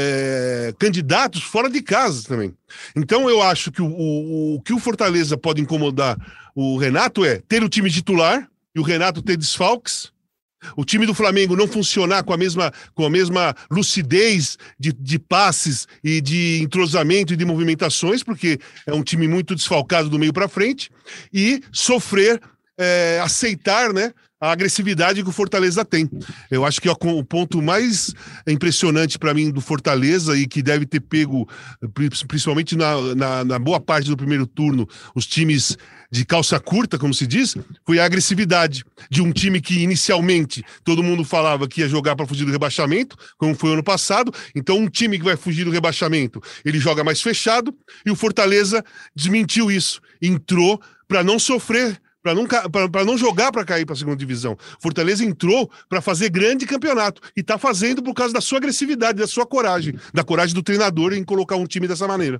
é, candidatos fora de casa também. Então, eu acho que o, o, o que o Fortaleza pode incomodar o Renato é ter o time titular e o Renato ter desfalques. O time do Flamengo não funcionar com a mesma, com a mesma lucidez de, de passes e de entrosamento e de movimentações, porque é um time muito desfalcado do meio para frente, e sofrer, é, aceitar, né, a agressividade que o Fortaleza tem. Eu acho que é o ponto mais impressionante para mim do Fortaleza e que deve ter pego, principalmente na, na, na boa parte do primeiro turno, os times de calça curta, como se diz, foi a agressividade de um time que inicialmente todo mundo falava que ia jogar para fugir do rebaixamento, como foi ano passado. Então um time que vai fugir do rebaixamento, ele joga mais fechado, e o Fortaleza desmentiu isso, entrou para não sofrer, para não, para não jogar para cair para a segunda divisão. Fortaleza entrou para fazer grande campeonato e está fazendo por causa da sua agressividade, da sua coragem, da coragem do treinador em colocar um time dessa maneira.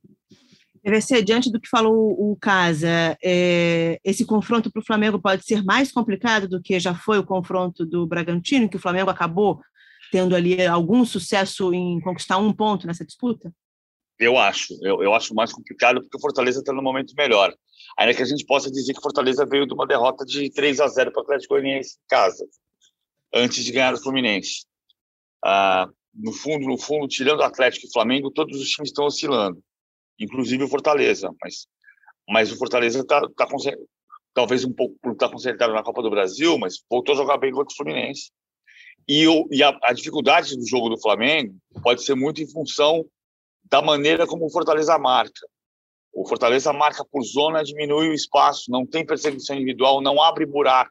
P V C, diante do que falou o Casa, é, esse confronto para o Flamengo pode ser mais complicado do que já foi o confronto do Bragantino, que o Flamengo acabou tendo ali algum sucesso em conquistar um ponto nessa disputa? Eu acho, eu, eu acho mais complicado porque o Fortaleza está no momento melhor. Ainda que a gente possa dizer que o Fortaleza veio de uma derrota de três a zero para o Atlético Goianiense em casa, antes de ganhar o Fluminense. Ah, no fundo, no fundo, tirando o Atlético e o Flamengo, todos os times estão oscilando, inclusive o Fortaleza. Mas, mas o Fortaleza está tá, talvez um pouco por estar concentrado na Copa do Brasil, mas voltou a jogar bem contra o Fluminense. E, o, e a, a dificuldade do jogo do Flamengo pode ser muito em função da maneira como o Fortaleza marca. O Fortaleza marca por zona, diminui o espaço, não tem perseguição individual, não abre buraco.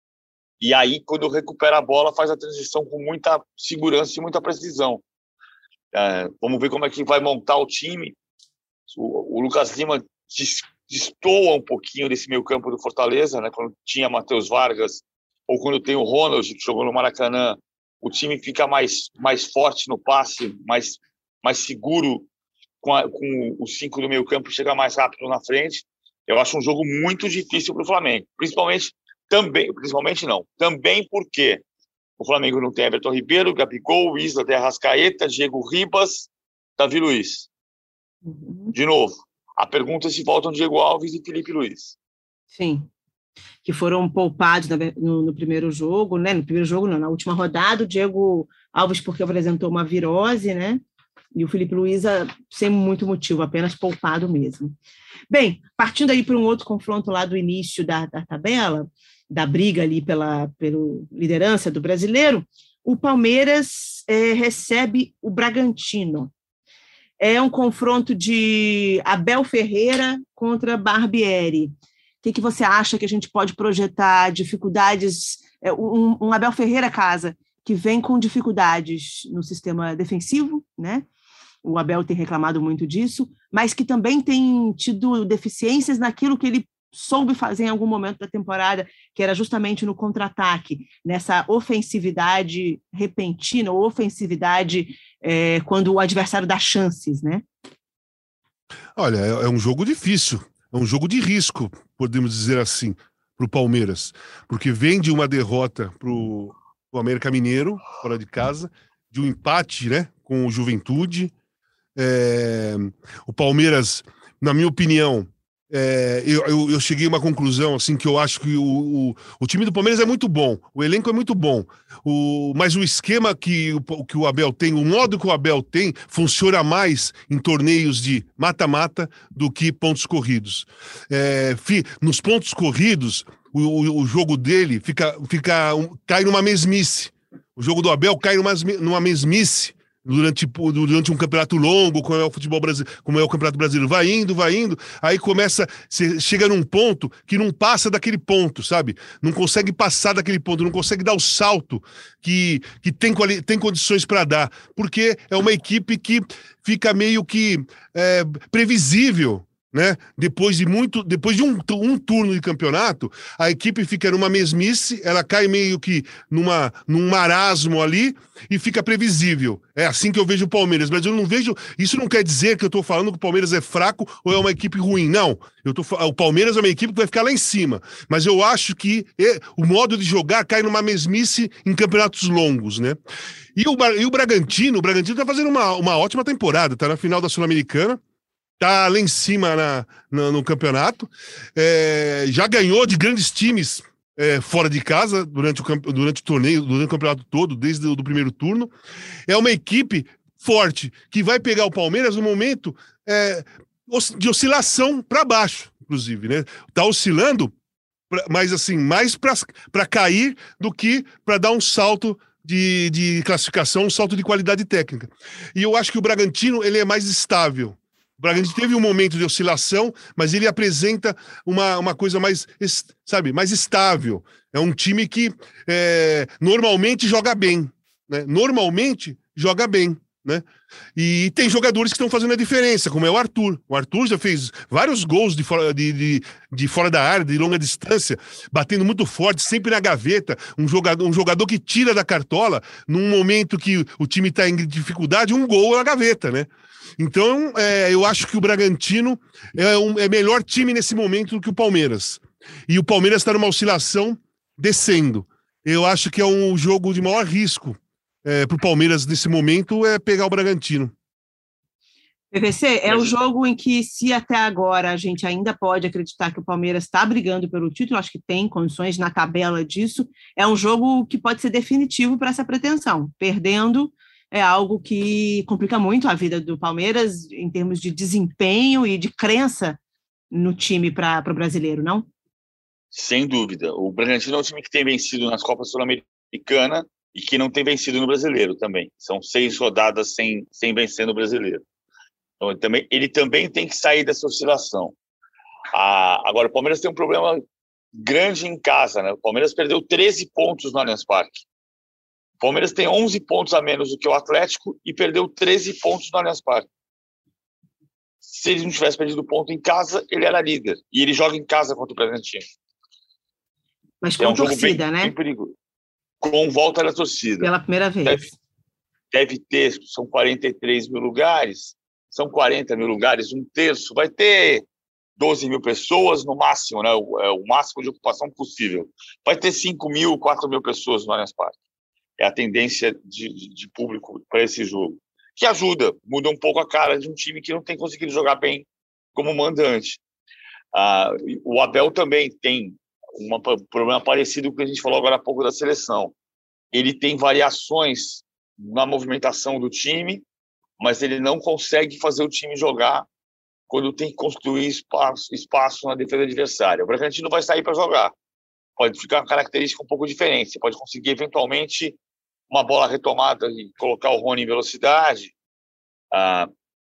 E aí, quando recupera a bola, faz a transição com muita segurança e muita precisão. É, vamos ver como é que vai montar o time. O, o Lucas Lima destoa um pouquinho desse meio campo do Fortaleza, né? Quando tinha Matheus Vargas, ou quando tem o Ronald, que jogou no Maracanã, o time fica mais, mais forte no passe, mais, mais seguro com, a, com os cinco do meio campo, chega mais rápido na frente. Eu acho um jogo muito difícil para o Flamengo, principalmente também, principalmente não, também porque o Flamengo não tem Everton Ribeiro, Gabigol, Isla de Arrascaeta, Diego Ribas, Davi Luiz. Uhum. De novo, a pergunta é se voltam Diego Alves e Felipe Luiz. Sim, que foram poupados no, no primeiro jogo, né? No primeiro jogo, não, na última rodada, o Diego Alves porque apresentou uma virose, né? E o Felipe Luiz sem muito motivo, apenas poupado mesmo. Bem, partindo aí para um outro confronto lá do início da, da tabela, da briga ali pela, pela liderança do Brasileiro, o Palmeiras é, recebe o Bragantino. É um confronto de Abel Ferreira contra Barbieri. O que, que você acha que a gente pode projetar dificuldades? É, um, um Abel Ferreira, Casa, que vem com dificuldades no sistema defensivo, né? O Abel tem reclamado muito disso, mas que também tem tido deficiências naquilo que ele soube fazer em algum momento da temporada, que era justamente no contra-ataque, nessa ofensividade repentina, ou ofensividade é, quando o adversário dá chances, né? Olha, é, é um jogo difícil, é um jogo de risco, podemos dizer assim, para o Palmeiras, porque vem de uma derrota para o América Mineiro, fora de casa, de um empate, né, com o Juventude. É, o Palmeiras, na minha opinião, é, eu, eu, eu cheguei a uma conclusão assim, que eu acho que o, o, o time do Palmeiras é muito bom, o elenco é muito bom, o, mas o esquema que o, que o Abel tem, o modo que o Abel tem, funciona mais em torneios de mata-mata do que pontos corridos. É, fi, nos pontos corridos, o, o, o jogo dele fica, fica, um, cai numa mesmice. O jogo do Abel cai numa, numa mesmice durante, durante um campeonato longo, como é o futebol brasileiro, como é o campeonato brasileiro, vai indo, vai indo, aí começa, você chega num ponto que não passa daquele ponto, sabe? Não consegue passar daquele ponto, não consegue dar o salto que, que tem, tem condições para dar, porque é uma equipe que fica meio que é, previsível. Né? Depois de muito, depois de um, um turno de campeonato, a equipe fica numa mesmice, ela cai meio que numa, num marasmo ali e fica previsível. É assim que eu vejo o Palmeiras, mas eu não vejo. Isso não quer dizer que eu tô falando que o Palmeiras é fraco ou é uma equipe ruim. Não. Eu tô, o Palmeiras é uma equipe que vai ficar lá em cima. Mas eu acho que o modo de jogar cai numa mesmice em campeonatos longos, né? E o, e o Bragantino, o Bragantino tá fazendo uma, uma ótima temporada, tá na final da Sul-Americana. Tá lá em cima na, na, no campeonato, é, já ganhou de grandes times é, fora de casa durante o, durante o torneio, durante o campeonato todo, desde o do primeiro turno. É uma equipe forte que vai pegar o Palmeiras no momento é, de oscilação para baixo, inclusive, né? Tá oscilando, mas assim, mais para cair do que para dar um salto de, de classificação, um salto de qualidade técnica. E eu acho que o Bragantino ele é mais estável. O Bragantino teve um momento de oscilação, mas ele apresenta uma, uma coisa mais, sabe, mais estável. É um time que é, normalmente joga bem, né? Normalmente joga bem, né? E tem jogadores que estão fazendo a diferença, como é o Arthur. O Arthur já fez vários gols de fora, de, de, de fora da área, de longa distância, batendo muito forte, sempre na gaveta. Um jogador, um jogador que tira da cartola, num momento que o time está em dificuldade, um gol na gaveta, né? Então, é, eu acho que o Bragantino é, um, é melhor time nesse momento do que o Palmeiras. E o Palmeiras está numa oscilação descendo. Eu acho que é um jogo de maior risco é, para o Palmeiras nesse momento é pegar o Bragantino. P V C, é o jogo em que, se até agora a gente ainda pode acreditar que o Palmeiras está brigando pelo título, acho que tem condições na tabela disso, é um jogo que pode ser definitivo para essa pretensão. Perdendo é algo que complica muito a vida do Palmeiras em termos de desempenho e de crença no time para o brasileiro, não? Sem dúvida. O Bragantino é um time que tem vencido nas Copas Sul-Americana e que não tem vencido no Brasileiro também. São seis rodadas sem, sem vencer no Brasileiro. Então, ele também, ele também tem que sair dessa oscilação. Ah, agora, o Palmeiras tem um problema grande em casa, né? O Palmeiras perdeu treze pontos no Allianz Parque. O Palmeiras tem onze pontos a menos do que o Atlético e perdeu treze pontos no Allianz Parque. Se ele não tivesse perdido ponto em casa, ele era líder. E ele joga em casa contra o Bragantino. Mas com é um torcida, bem, né? Bem perigoso. Com volta da torcida. Pela primeira vez. Deve, deve ter, são quarenta e três mil lugares, são quarenta mil lugares, um terço. Vai ter doze mil pessoas no máximo, né? O, é o máximo de ocupação possível. Vai ter cinco mil, quatro mil pessoas no Allianz Parque. É a tendência de, de, de público para esse jogo. Que ajuda, muda um pouco a cara de um time que não tem conseguido jogar bem como mandante. Ah, o Abel também tem um problema parecido com o que a gente falou agora há pouco da seleção. Ele tem variações na movimentação do time, mas ele não consegue fazer o time jogar quando tem que construir espaço, espaço na defesa adversária. O Bragantino vai sair para jogar. Pode ficar uma característica um pouco diferente. Você pode conseguir, eventualmente, uma bola retomada e colocar o Rony em velocidade, ah,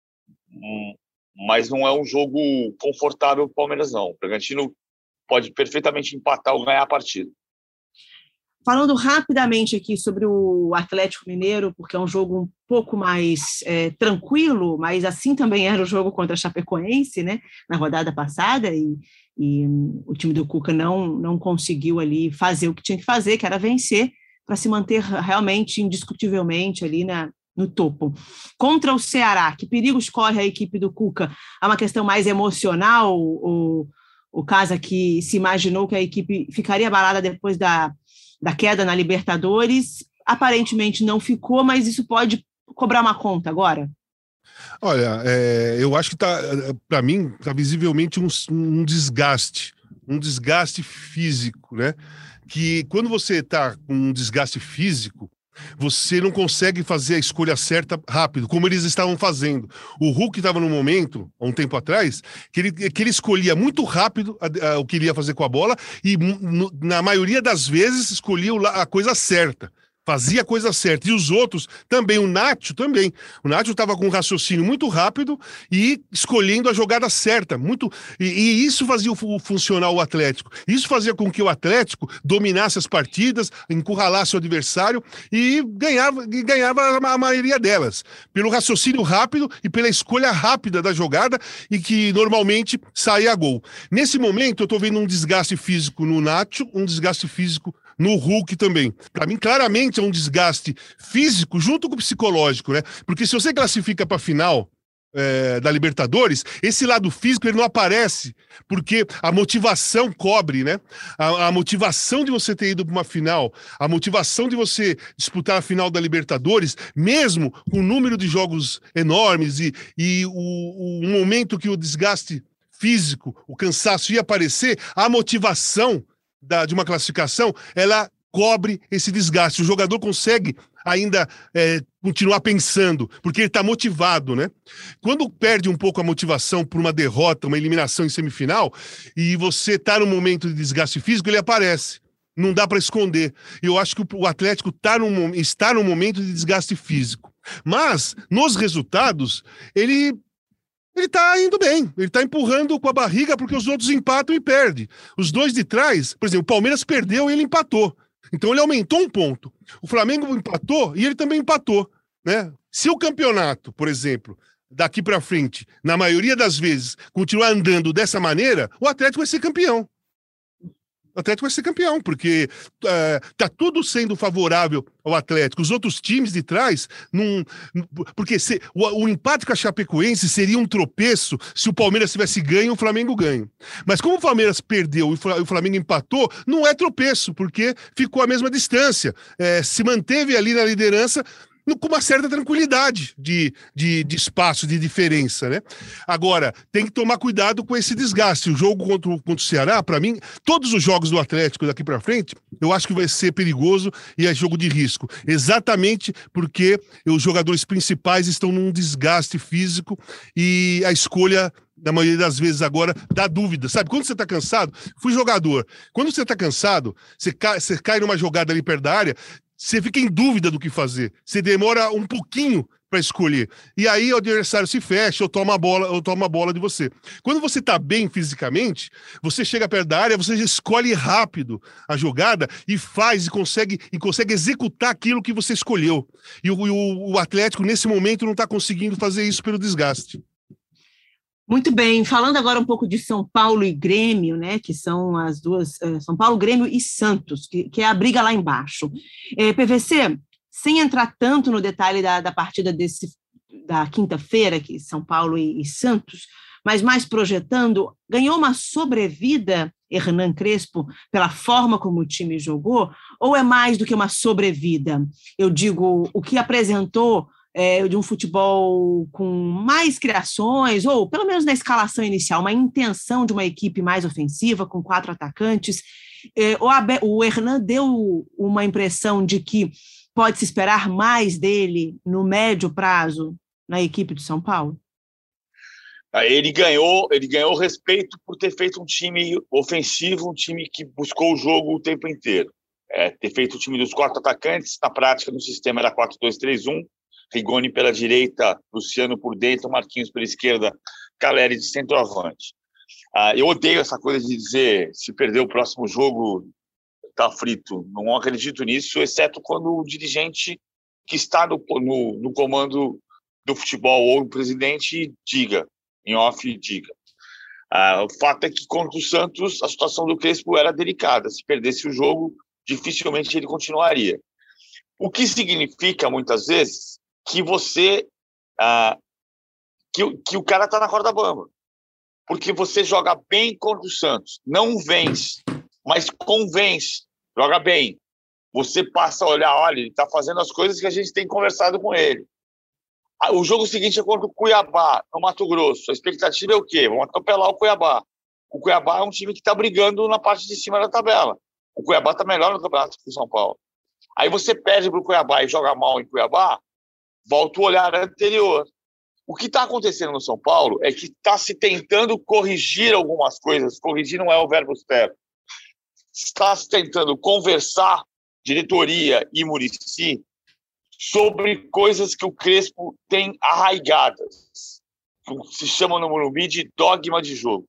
mas não é um jogo confortável para o Palmeiras, não. O Bragantino pode perfeitamente empatar ou ganhar a partida. Falando rapidamente aqui sobre o Atlético Mineiro, porque é um jogo um pouco mais é, tranquilo, mas assim também era o jogo contra a Chapecoense, né, na rodada passada, e, e o time do Cuca não, não conseguiu ali fazer o que tinha que fazer, que era vencer, para se manter realmente, indiscutivelmente, ali na, no topo. Contra o Ceará, que perigos corre a equipe do Cuca? É uma questão mais emocional, o, o caso que se imaginou que a equipe ficaria abalada depois da, da queda na Libertadores, aparentemente não ficou, mas isso pode cobrar uma conta agora? Olha, é, eu acho que tá, para mim, tá visivelmente um, um desgaste, um desgaste físico, né? Que quando você está com um desgaste físico, você não consegue fazer a escolha certa rápido, como eles estavam fazendo. O Hulk estava num momento, há um tempo atrás, que ele, que ele escolhia muito rápido a, a, o que ele ia fazer com a bola e, no, na maioria das vezes, escolhia a coisa certa. fazia a coisa certa. E os outros também, o Nacho também. O Nacho estava com um raciocínio muito rápido e escolhendo a jogada certa. Muito, e, e isso fazia o, funcionar o Atlético. Isso fazia com que o Atlético dominasse as partidas, encurralasse o adversário e ganhava, e ganhava a maioria delas. Pelo raciocínio rápido e pela escolha rápida da jogada e que normalmente saía gol. Nesse momento, eu estou vendo um desgaste físico no Nacho, um desgaste físico no Hulk também. Para mim, claramente é um desgaste físico junto com o psicológico, né? Porque se você classifica para a final é, da Libertadores, esse lado físico ele não aparece, porque a motivação cobre, né? A, a motivação de você ter ido para uma final, a motivação de você disputar a final da Libertadores, mesmo com um número de jogos enormes e, e o, o momento que o desgaste físico, o cansaço ia aparecer, a motivação Da, de uma classificação, ela cobre esse desgaste. O jogador consegue ainda é, continuar pensando, porque ele está motivado, né? Quando perde um pouco a motivação por uma derrota, uma eliminação em semifinal, e você está num momento de desgaste físico, ele aparece. Não dá para esconder. Eu acho que o Atlético tá num, está num momento de desgaste físico. Mas, nos resultados, ele... Ele tá indo bem, ele tá empurrando com a barriga porque os outros empatam e perdem. Os dois de trás, por exemplo, o Palmeiras perdeu e ele empatou. Então ele aumentou um ponto. O Flamengo empatou e ele também empatou, né? Se o campeonato, por exemplo, daqui para frente, na maioria das vezes, continuar andando dessa maneira, o Atlético vai ser campeão. O Atlético vai ser campeão, porque uh, tá tudo sendo favorável ao Atlético. Os outros times de trás, não, porque se, o, o empate com a Chapecoense seria um tropeço se o Palmeiras tivesse ganho e o Flamengo ganho. Mas como o Palmeiras perdeu e o Flamengo empatou, não é tropeço, porque ficou a mesma distância. É, se manteve ali na liderança com uma certa tranquilidade de, de, de espaço, de diferença, né? Agora, tem que tomar cuidado com esse desgaste. O jogo contra, o- contra o Ceará, para mim, todos os jogos do Atlético daqui para frente, eu acho que vai ser perigoso e é jogo de risco. Exatamente porque os jogadores principais estão num desgaste físico e a escolha, na maioria das vezes agora, dá dúvida. Sabe, quando você tá cansado, fui jogador. Quando você tá cansado, você cai, você cai numa jogada ali perto da área, você fica em dúvida do que fazer. Você demora um pouquinho para escolher. E aí o adversário se fecha ou toma a bola, ou toma a bola de você. Quando você está bem fisicamente, você chega perto da área, você escolhe rápido a jogada e faz e consegue, e consegue executar aquilo que você escolheu. E o, e o, o Atlético, nesse momento, não está conseguindo fazer isso pelo desgaste. Muito bem, falando agora um pouco de São Paulo e Grêmio, né, que são as duas, uh, São Paulo, Grêmio e Santos, que, que é a briga lá embaixo. É, P V C, sem entrar tanto no detalhe da, da partida desse, da quinta-feira, que São Paulo e, e Santos, mas mais projetando, ganhou uma sobrevida, Hernan Crespo, pela forma como o time jogou, ou é mais do que uma sobrevida? Eu digo, o que apresentou É, de um futebol com mais criações, ou pelo menos na escalação inicial, uma intenção de uma equipe mais ofensiva, com quatro atacantes. É, o, Abe, o Hernan deu uma impressão de que pode-se esperar mais dele no médio prazo na equipe de São Paulo? Ele ganhou, ele ganhou respeito por ter feito um time ofensivo, um time que buscou o jogo o tempo inteiro. É, ter feito o time dos quatro atacantes, na prática, no sistema era quatro dois três um, Rigoni pela direita, Luciano por dentro, Marquinhos pela esquerda, Caleri de centroavante. Ah, eu odeio essa coisa de dizer se perder o próximo jogo tá frito. Não acredito nisso, exceto quando o dirigente que está no, no, no comando do futebol ou o presidente diga, em off diga. Ah, o fato é que contra o Santos a situação do Crespo era delicada. Se perdesse o jogo, dificilmente ele continuaria. O que significa, muitas vezes, que você ah, que, que o cara tá na corda bamba, porque você joga bem contra o Santos, não vence, mas convence, joga bem, você passa a olhar, olha, ele tá fazendo as coisas que a gente tem conversado com ele. O jogo seguinte é contra o Cuiabá, no Mato Grosso. A expectativa é o quê? Vamos atropelar o Cuiabá. O Cuiabá é um time que está brigando na parte de cima da tabela. O Cuiabá está melhor no campeonato que o São Paulo. Aí você perde para o Cuiabá e joga mal em Cuiabá, volta o olhar anterior. O que está acontecendo no São Paulo é que está se tentando corrigir algumas coisas. Corrigir não é o verbo certo. Está se tentando conversar diretoria e Muricy, sobre coisas que o Crespo tem arraigadas, que se chama no Morumbi de dogma de jogo.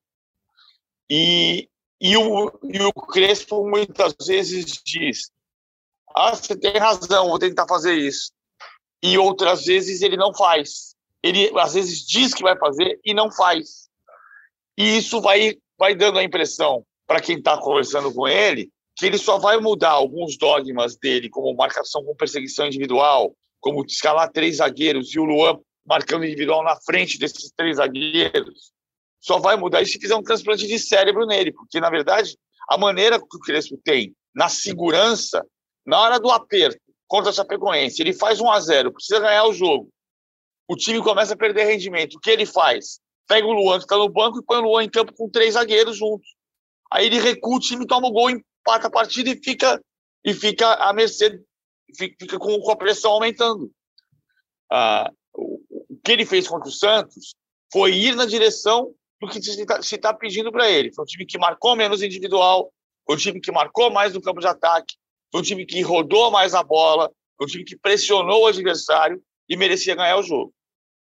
E, e, o, e o Crespo muitas vezes diz: ah, você tem razão, vou tentar fazer isso. E outras vezes ele não faz. Ele às vezes diz que vai fazer e não faz. E isso vai, vai dando a impressão para quem está conversando com ele que ele só vai mudar alguns dogmas dele, como marcação com perseguição individual, como escalar três zagueiros e o Luan marcando individual na frente desses três zagueiros. Só vai mudar isso se fizer um transplante de cérebro nele, porque, na verdade, a maneira que o Crespo tem na segurança, na hora do aperto, contra a Chapecoense, ele faz um a zero, precisa ganhar o jogo. O time começa a perder rendimento. O que ele faz? Pega o Luan, que está no banco, e põe o Luan em campo com três zagueiros juntos. Aí ele recua o time, toma o gol, empata a partida e fica, e fica à mercê, fica com, com a pressão aumentando. Ah, o, o que ele fez contra o Santos foi ir na direção do que se está se tá pedindo para ele. Foi um time que marcou menos individual, foi um time que marcou mais no campo de ataque, foi um time que rodou mais a bola, foi um time que pressionou o adversário e merecia ganhar o jogo.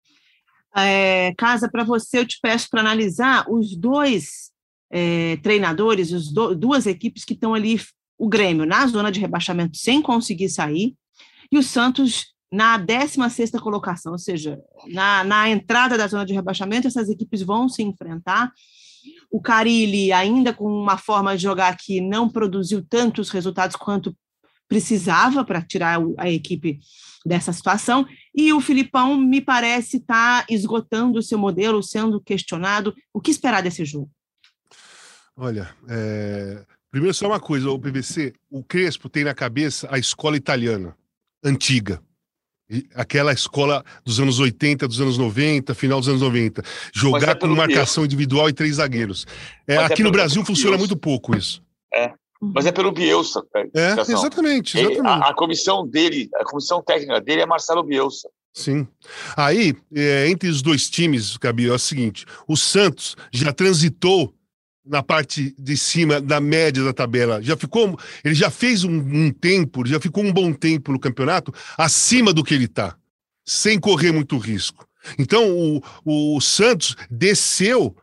É, Casa, para você, eu te peço para analisar os dois é, treinadores, as do, duas equipes que estão ali, o Grêmio na zona de rebaixamento sem conseguir sair, e o Santos na décima sexta colocação, ou seja, na, na entrada da zona de rebaixamento, essas equipes vão se enfrentar. O Carille, ainda com uma forma de jogar que não produziu tantos resultados quanto precisava para tirar a equipe dessa situação, e o Filipão, me parece, está esgotando o seu modelo, sendo questionado. O que esperar desse jogo? Olha, é... primeiro só uma coisa, o P V C, o Crespo tem na cabeça a escola italiana, antiga. Aquela escola dos anos oitenta, dos anos noventa, final dos anos noventa. Jogar é com marcação Bielsa. Individual e três zagueiros. É, aqui é no Brasil funciona Bielsa. Muito pouco isso. É, mas é pelo Bielsa. É, exatamente. exatamente. Ele, a, a comissão dele, a comissão técnica dele é Marcelo Bielsa. Sim. Aí, é, entre os dois times, Gabi, é o seguinte, o Santos já transitou na parte de cima da média da tabela, já ficou, ele já fez um, um tempo, já ficou um bom tempo no campeonato acima do que ele está, sem correr muito risco. Então o, o Santos desceu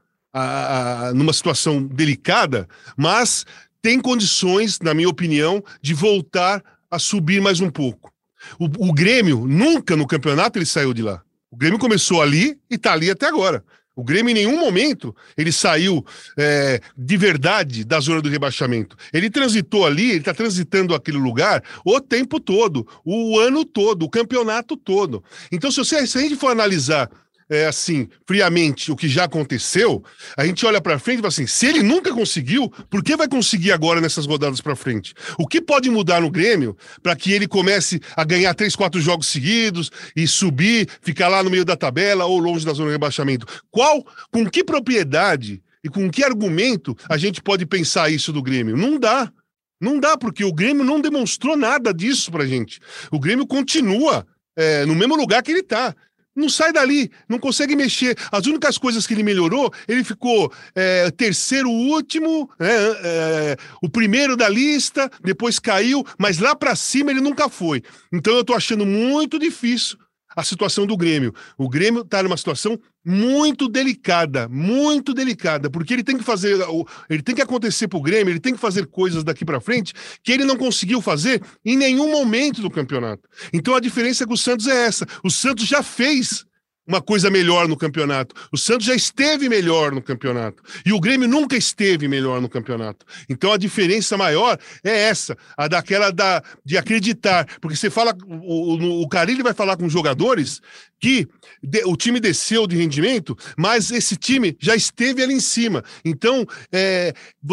a, a, numa situação delicada, mas tem condições, na minha opinião, de voltar a subir mais um pouco. O, o Grêmio, nunca no campeonato ele saiu de lá. O Grêmio começou ali e está ali até agora. O Grêmio, em nenhum momento, ele saiu é, de verdade da zona do rebaixamento. Ele transitou ali, ele está transitando aquele lugar o tempo todo, o ano todo, o campeonato todo. Então, se, você, se a gente for analisar é, assim, friamente, o que já aconteceu, a gente olha para frente e fala assim, se ele nunca conseguiu, por que vai conseguir agora nessas rodadas para frente? O que pode mudar no Grêmio para que ele comece a ganhar três, quatro jogos seguidos e subir, ficar lá no meio da tabela ou longe da zona de rebaixamento? Qual, com que propriedade e com que argumento a gente pode pensar isso do Grêmio? Não dá. Não dá, porque o Grêmio não demonstrou nada disso pra gente. O Grêmio continua é, no mesmo lugar que ele tá. Não sai dali, não consegue mexer. As únicas coisas que ele melhorou, ele ficou é, terceiro, último, é, é, o primeiro da lista, depois caiu, mas lá pra cima ele nunca foi. Então eu tô achando muito difícil a situação do Grêmio. O Grêmio tá numa situação muito delicada, muito delicada, porque ele tem que fazer, ele tem que acontecer pro Grêmio, ele tem que fazer coisas daqui pra frente que ele não conseguiu fazer em nenhum momento do campeonato. Então a diferença com o Santos é essa. O Santos já fez uma coisa melhor no campeonato. O Santos já esteve melhor no campeonato. E o Grêmio nunca esteve melhor no campeonato. Então a diferença maior é essa, a daquela da, de acreditar. Porque você fala, o, o, o Carille vai falar com os jogadores que de, o time desceu de rendimento, mas esse time já esteve ali em cima. Então é,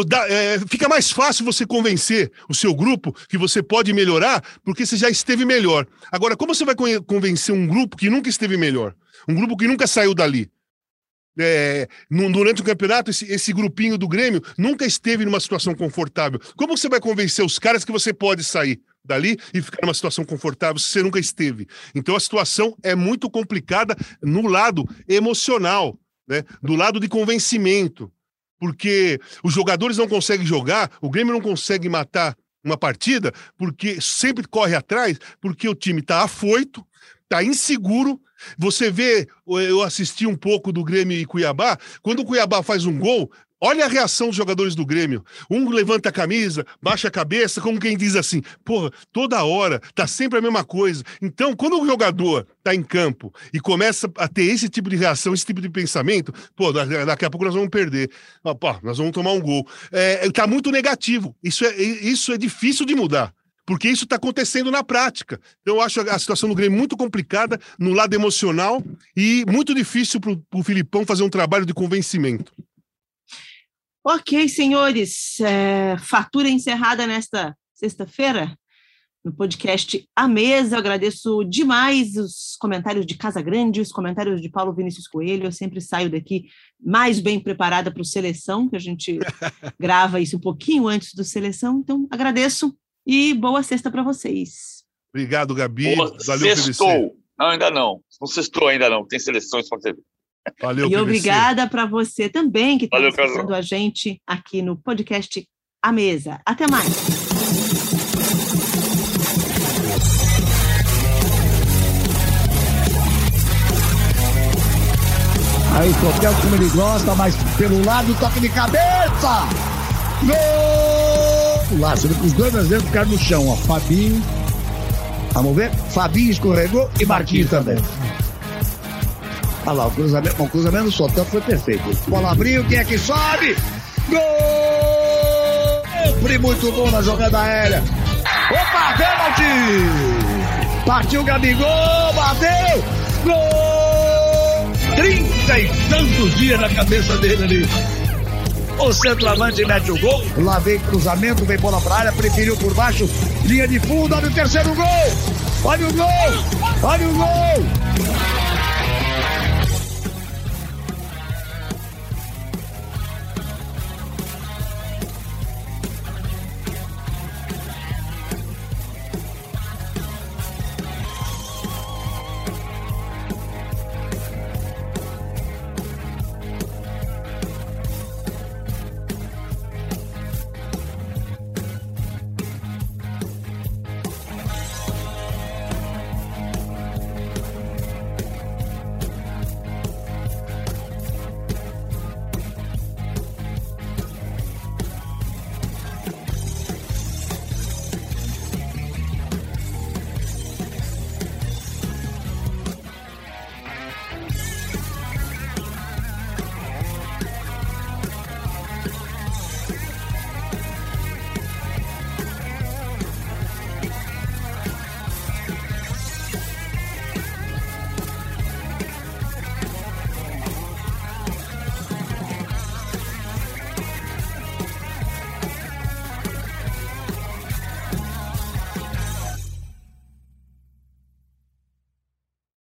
é, fica mais fácil você convencer o seu grupo que você pode melhorar, porque você já esteve melhor. Agora, como você vai convencer um grupo que nunca esteve melhor? Um grupo que nunca saiu dali. É, no, durante o campeonato, esse, esse grupinho do Grêmio nunca esteve numa situação confortável. Como você vai convencer os caras que você pode sair dali e ficar numa situação confortável se você nunca esteve? Então a situação é muito complicada no lado emocional, né? Do lado de convencimento. Porque os jogadores não conseguem jogar, o Grêmio não consegue matar uma partida, porque sempre corre atrás, porque o time tá afoito, tá inseguro. Você vê, eu assisti um pouco do Grêmio e Cuiabá, quando o Cuiabá faz um gol, olha a reação dos jogadores do Grêmio. Um levanta a camisa, baixa a cabeça, como quem diz assim, porra, toda hora, tá sempre a mesma coisa. Então, quando o jogador tá em campo e começa a ter esse tipo de reação, esse tipo de pensamento, pô, daqui a pouco nós vamos perder. Pô, nós vamos tomar um gol. É, tá muito negativo. Isso é, isso é difícil de mudar, porque isso está acontecendo na prática. Então, eu acho a situação do Grêmio muito complicada no lado emocional e muito difícil para o Filipão fazer um trabalho de convencimento. Ok, senhores, é, fatura encerrada nesta sexta-feira no podcast A Mesa. Eu agradeço demais os comentários de Casagrande, os comentários de Paulo Vinícius Coelho. Eu sempre saio daqui mais bem preparada para o Seleção, que a gente grava isso um pouquinho antes do Seleção. Então, agradeço e boa sexta para vocês. Obrigado, Gabi. Boa, Valeu, sextou. Não, ainda não. Não sextou ainda não. Tem seleções para você. Valeu, e P V C. obrigada para você também que está assistindo a gente aqui no podcast A Mesa. Até mais. Aí o Sotel como ele gosta, mas pelo lado, toque de cabeça! Gol! Lá, você vê que os dois brasileiros ficaram no chão, ó. Fabinho, vamos ver? Fabinho escorregou e Marquinhos também. Olha lá, o cruzamento, o cruzamento do Sotel foi perfeito. Bola abriu, quem é que sobe? Gol! Sempre muito bom na jogada aérea. Opa, pênalti! Partiu o Gabigol, bateu! Gol! Trinta e tantos dias na cabeça dele ali. O centroavante mete o gol. Lá vem cruzamento, vem bola pra área, preferiu por baixo. Linha de fundo, olha o terceiro gol! Olha o gol! Olha o gol!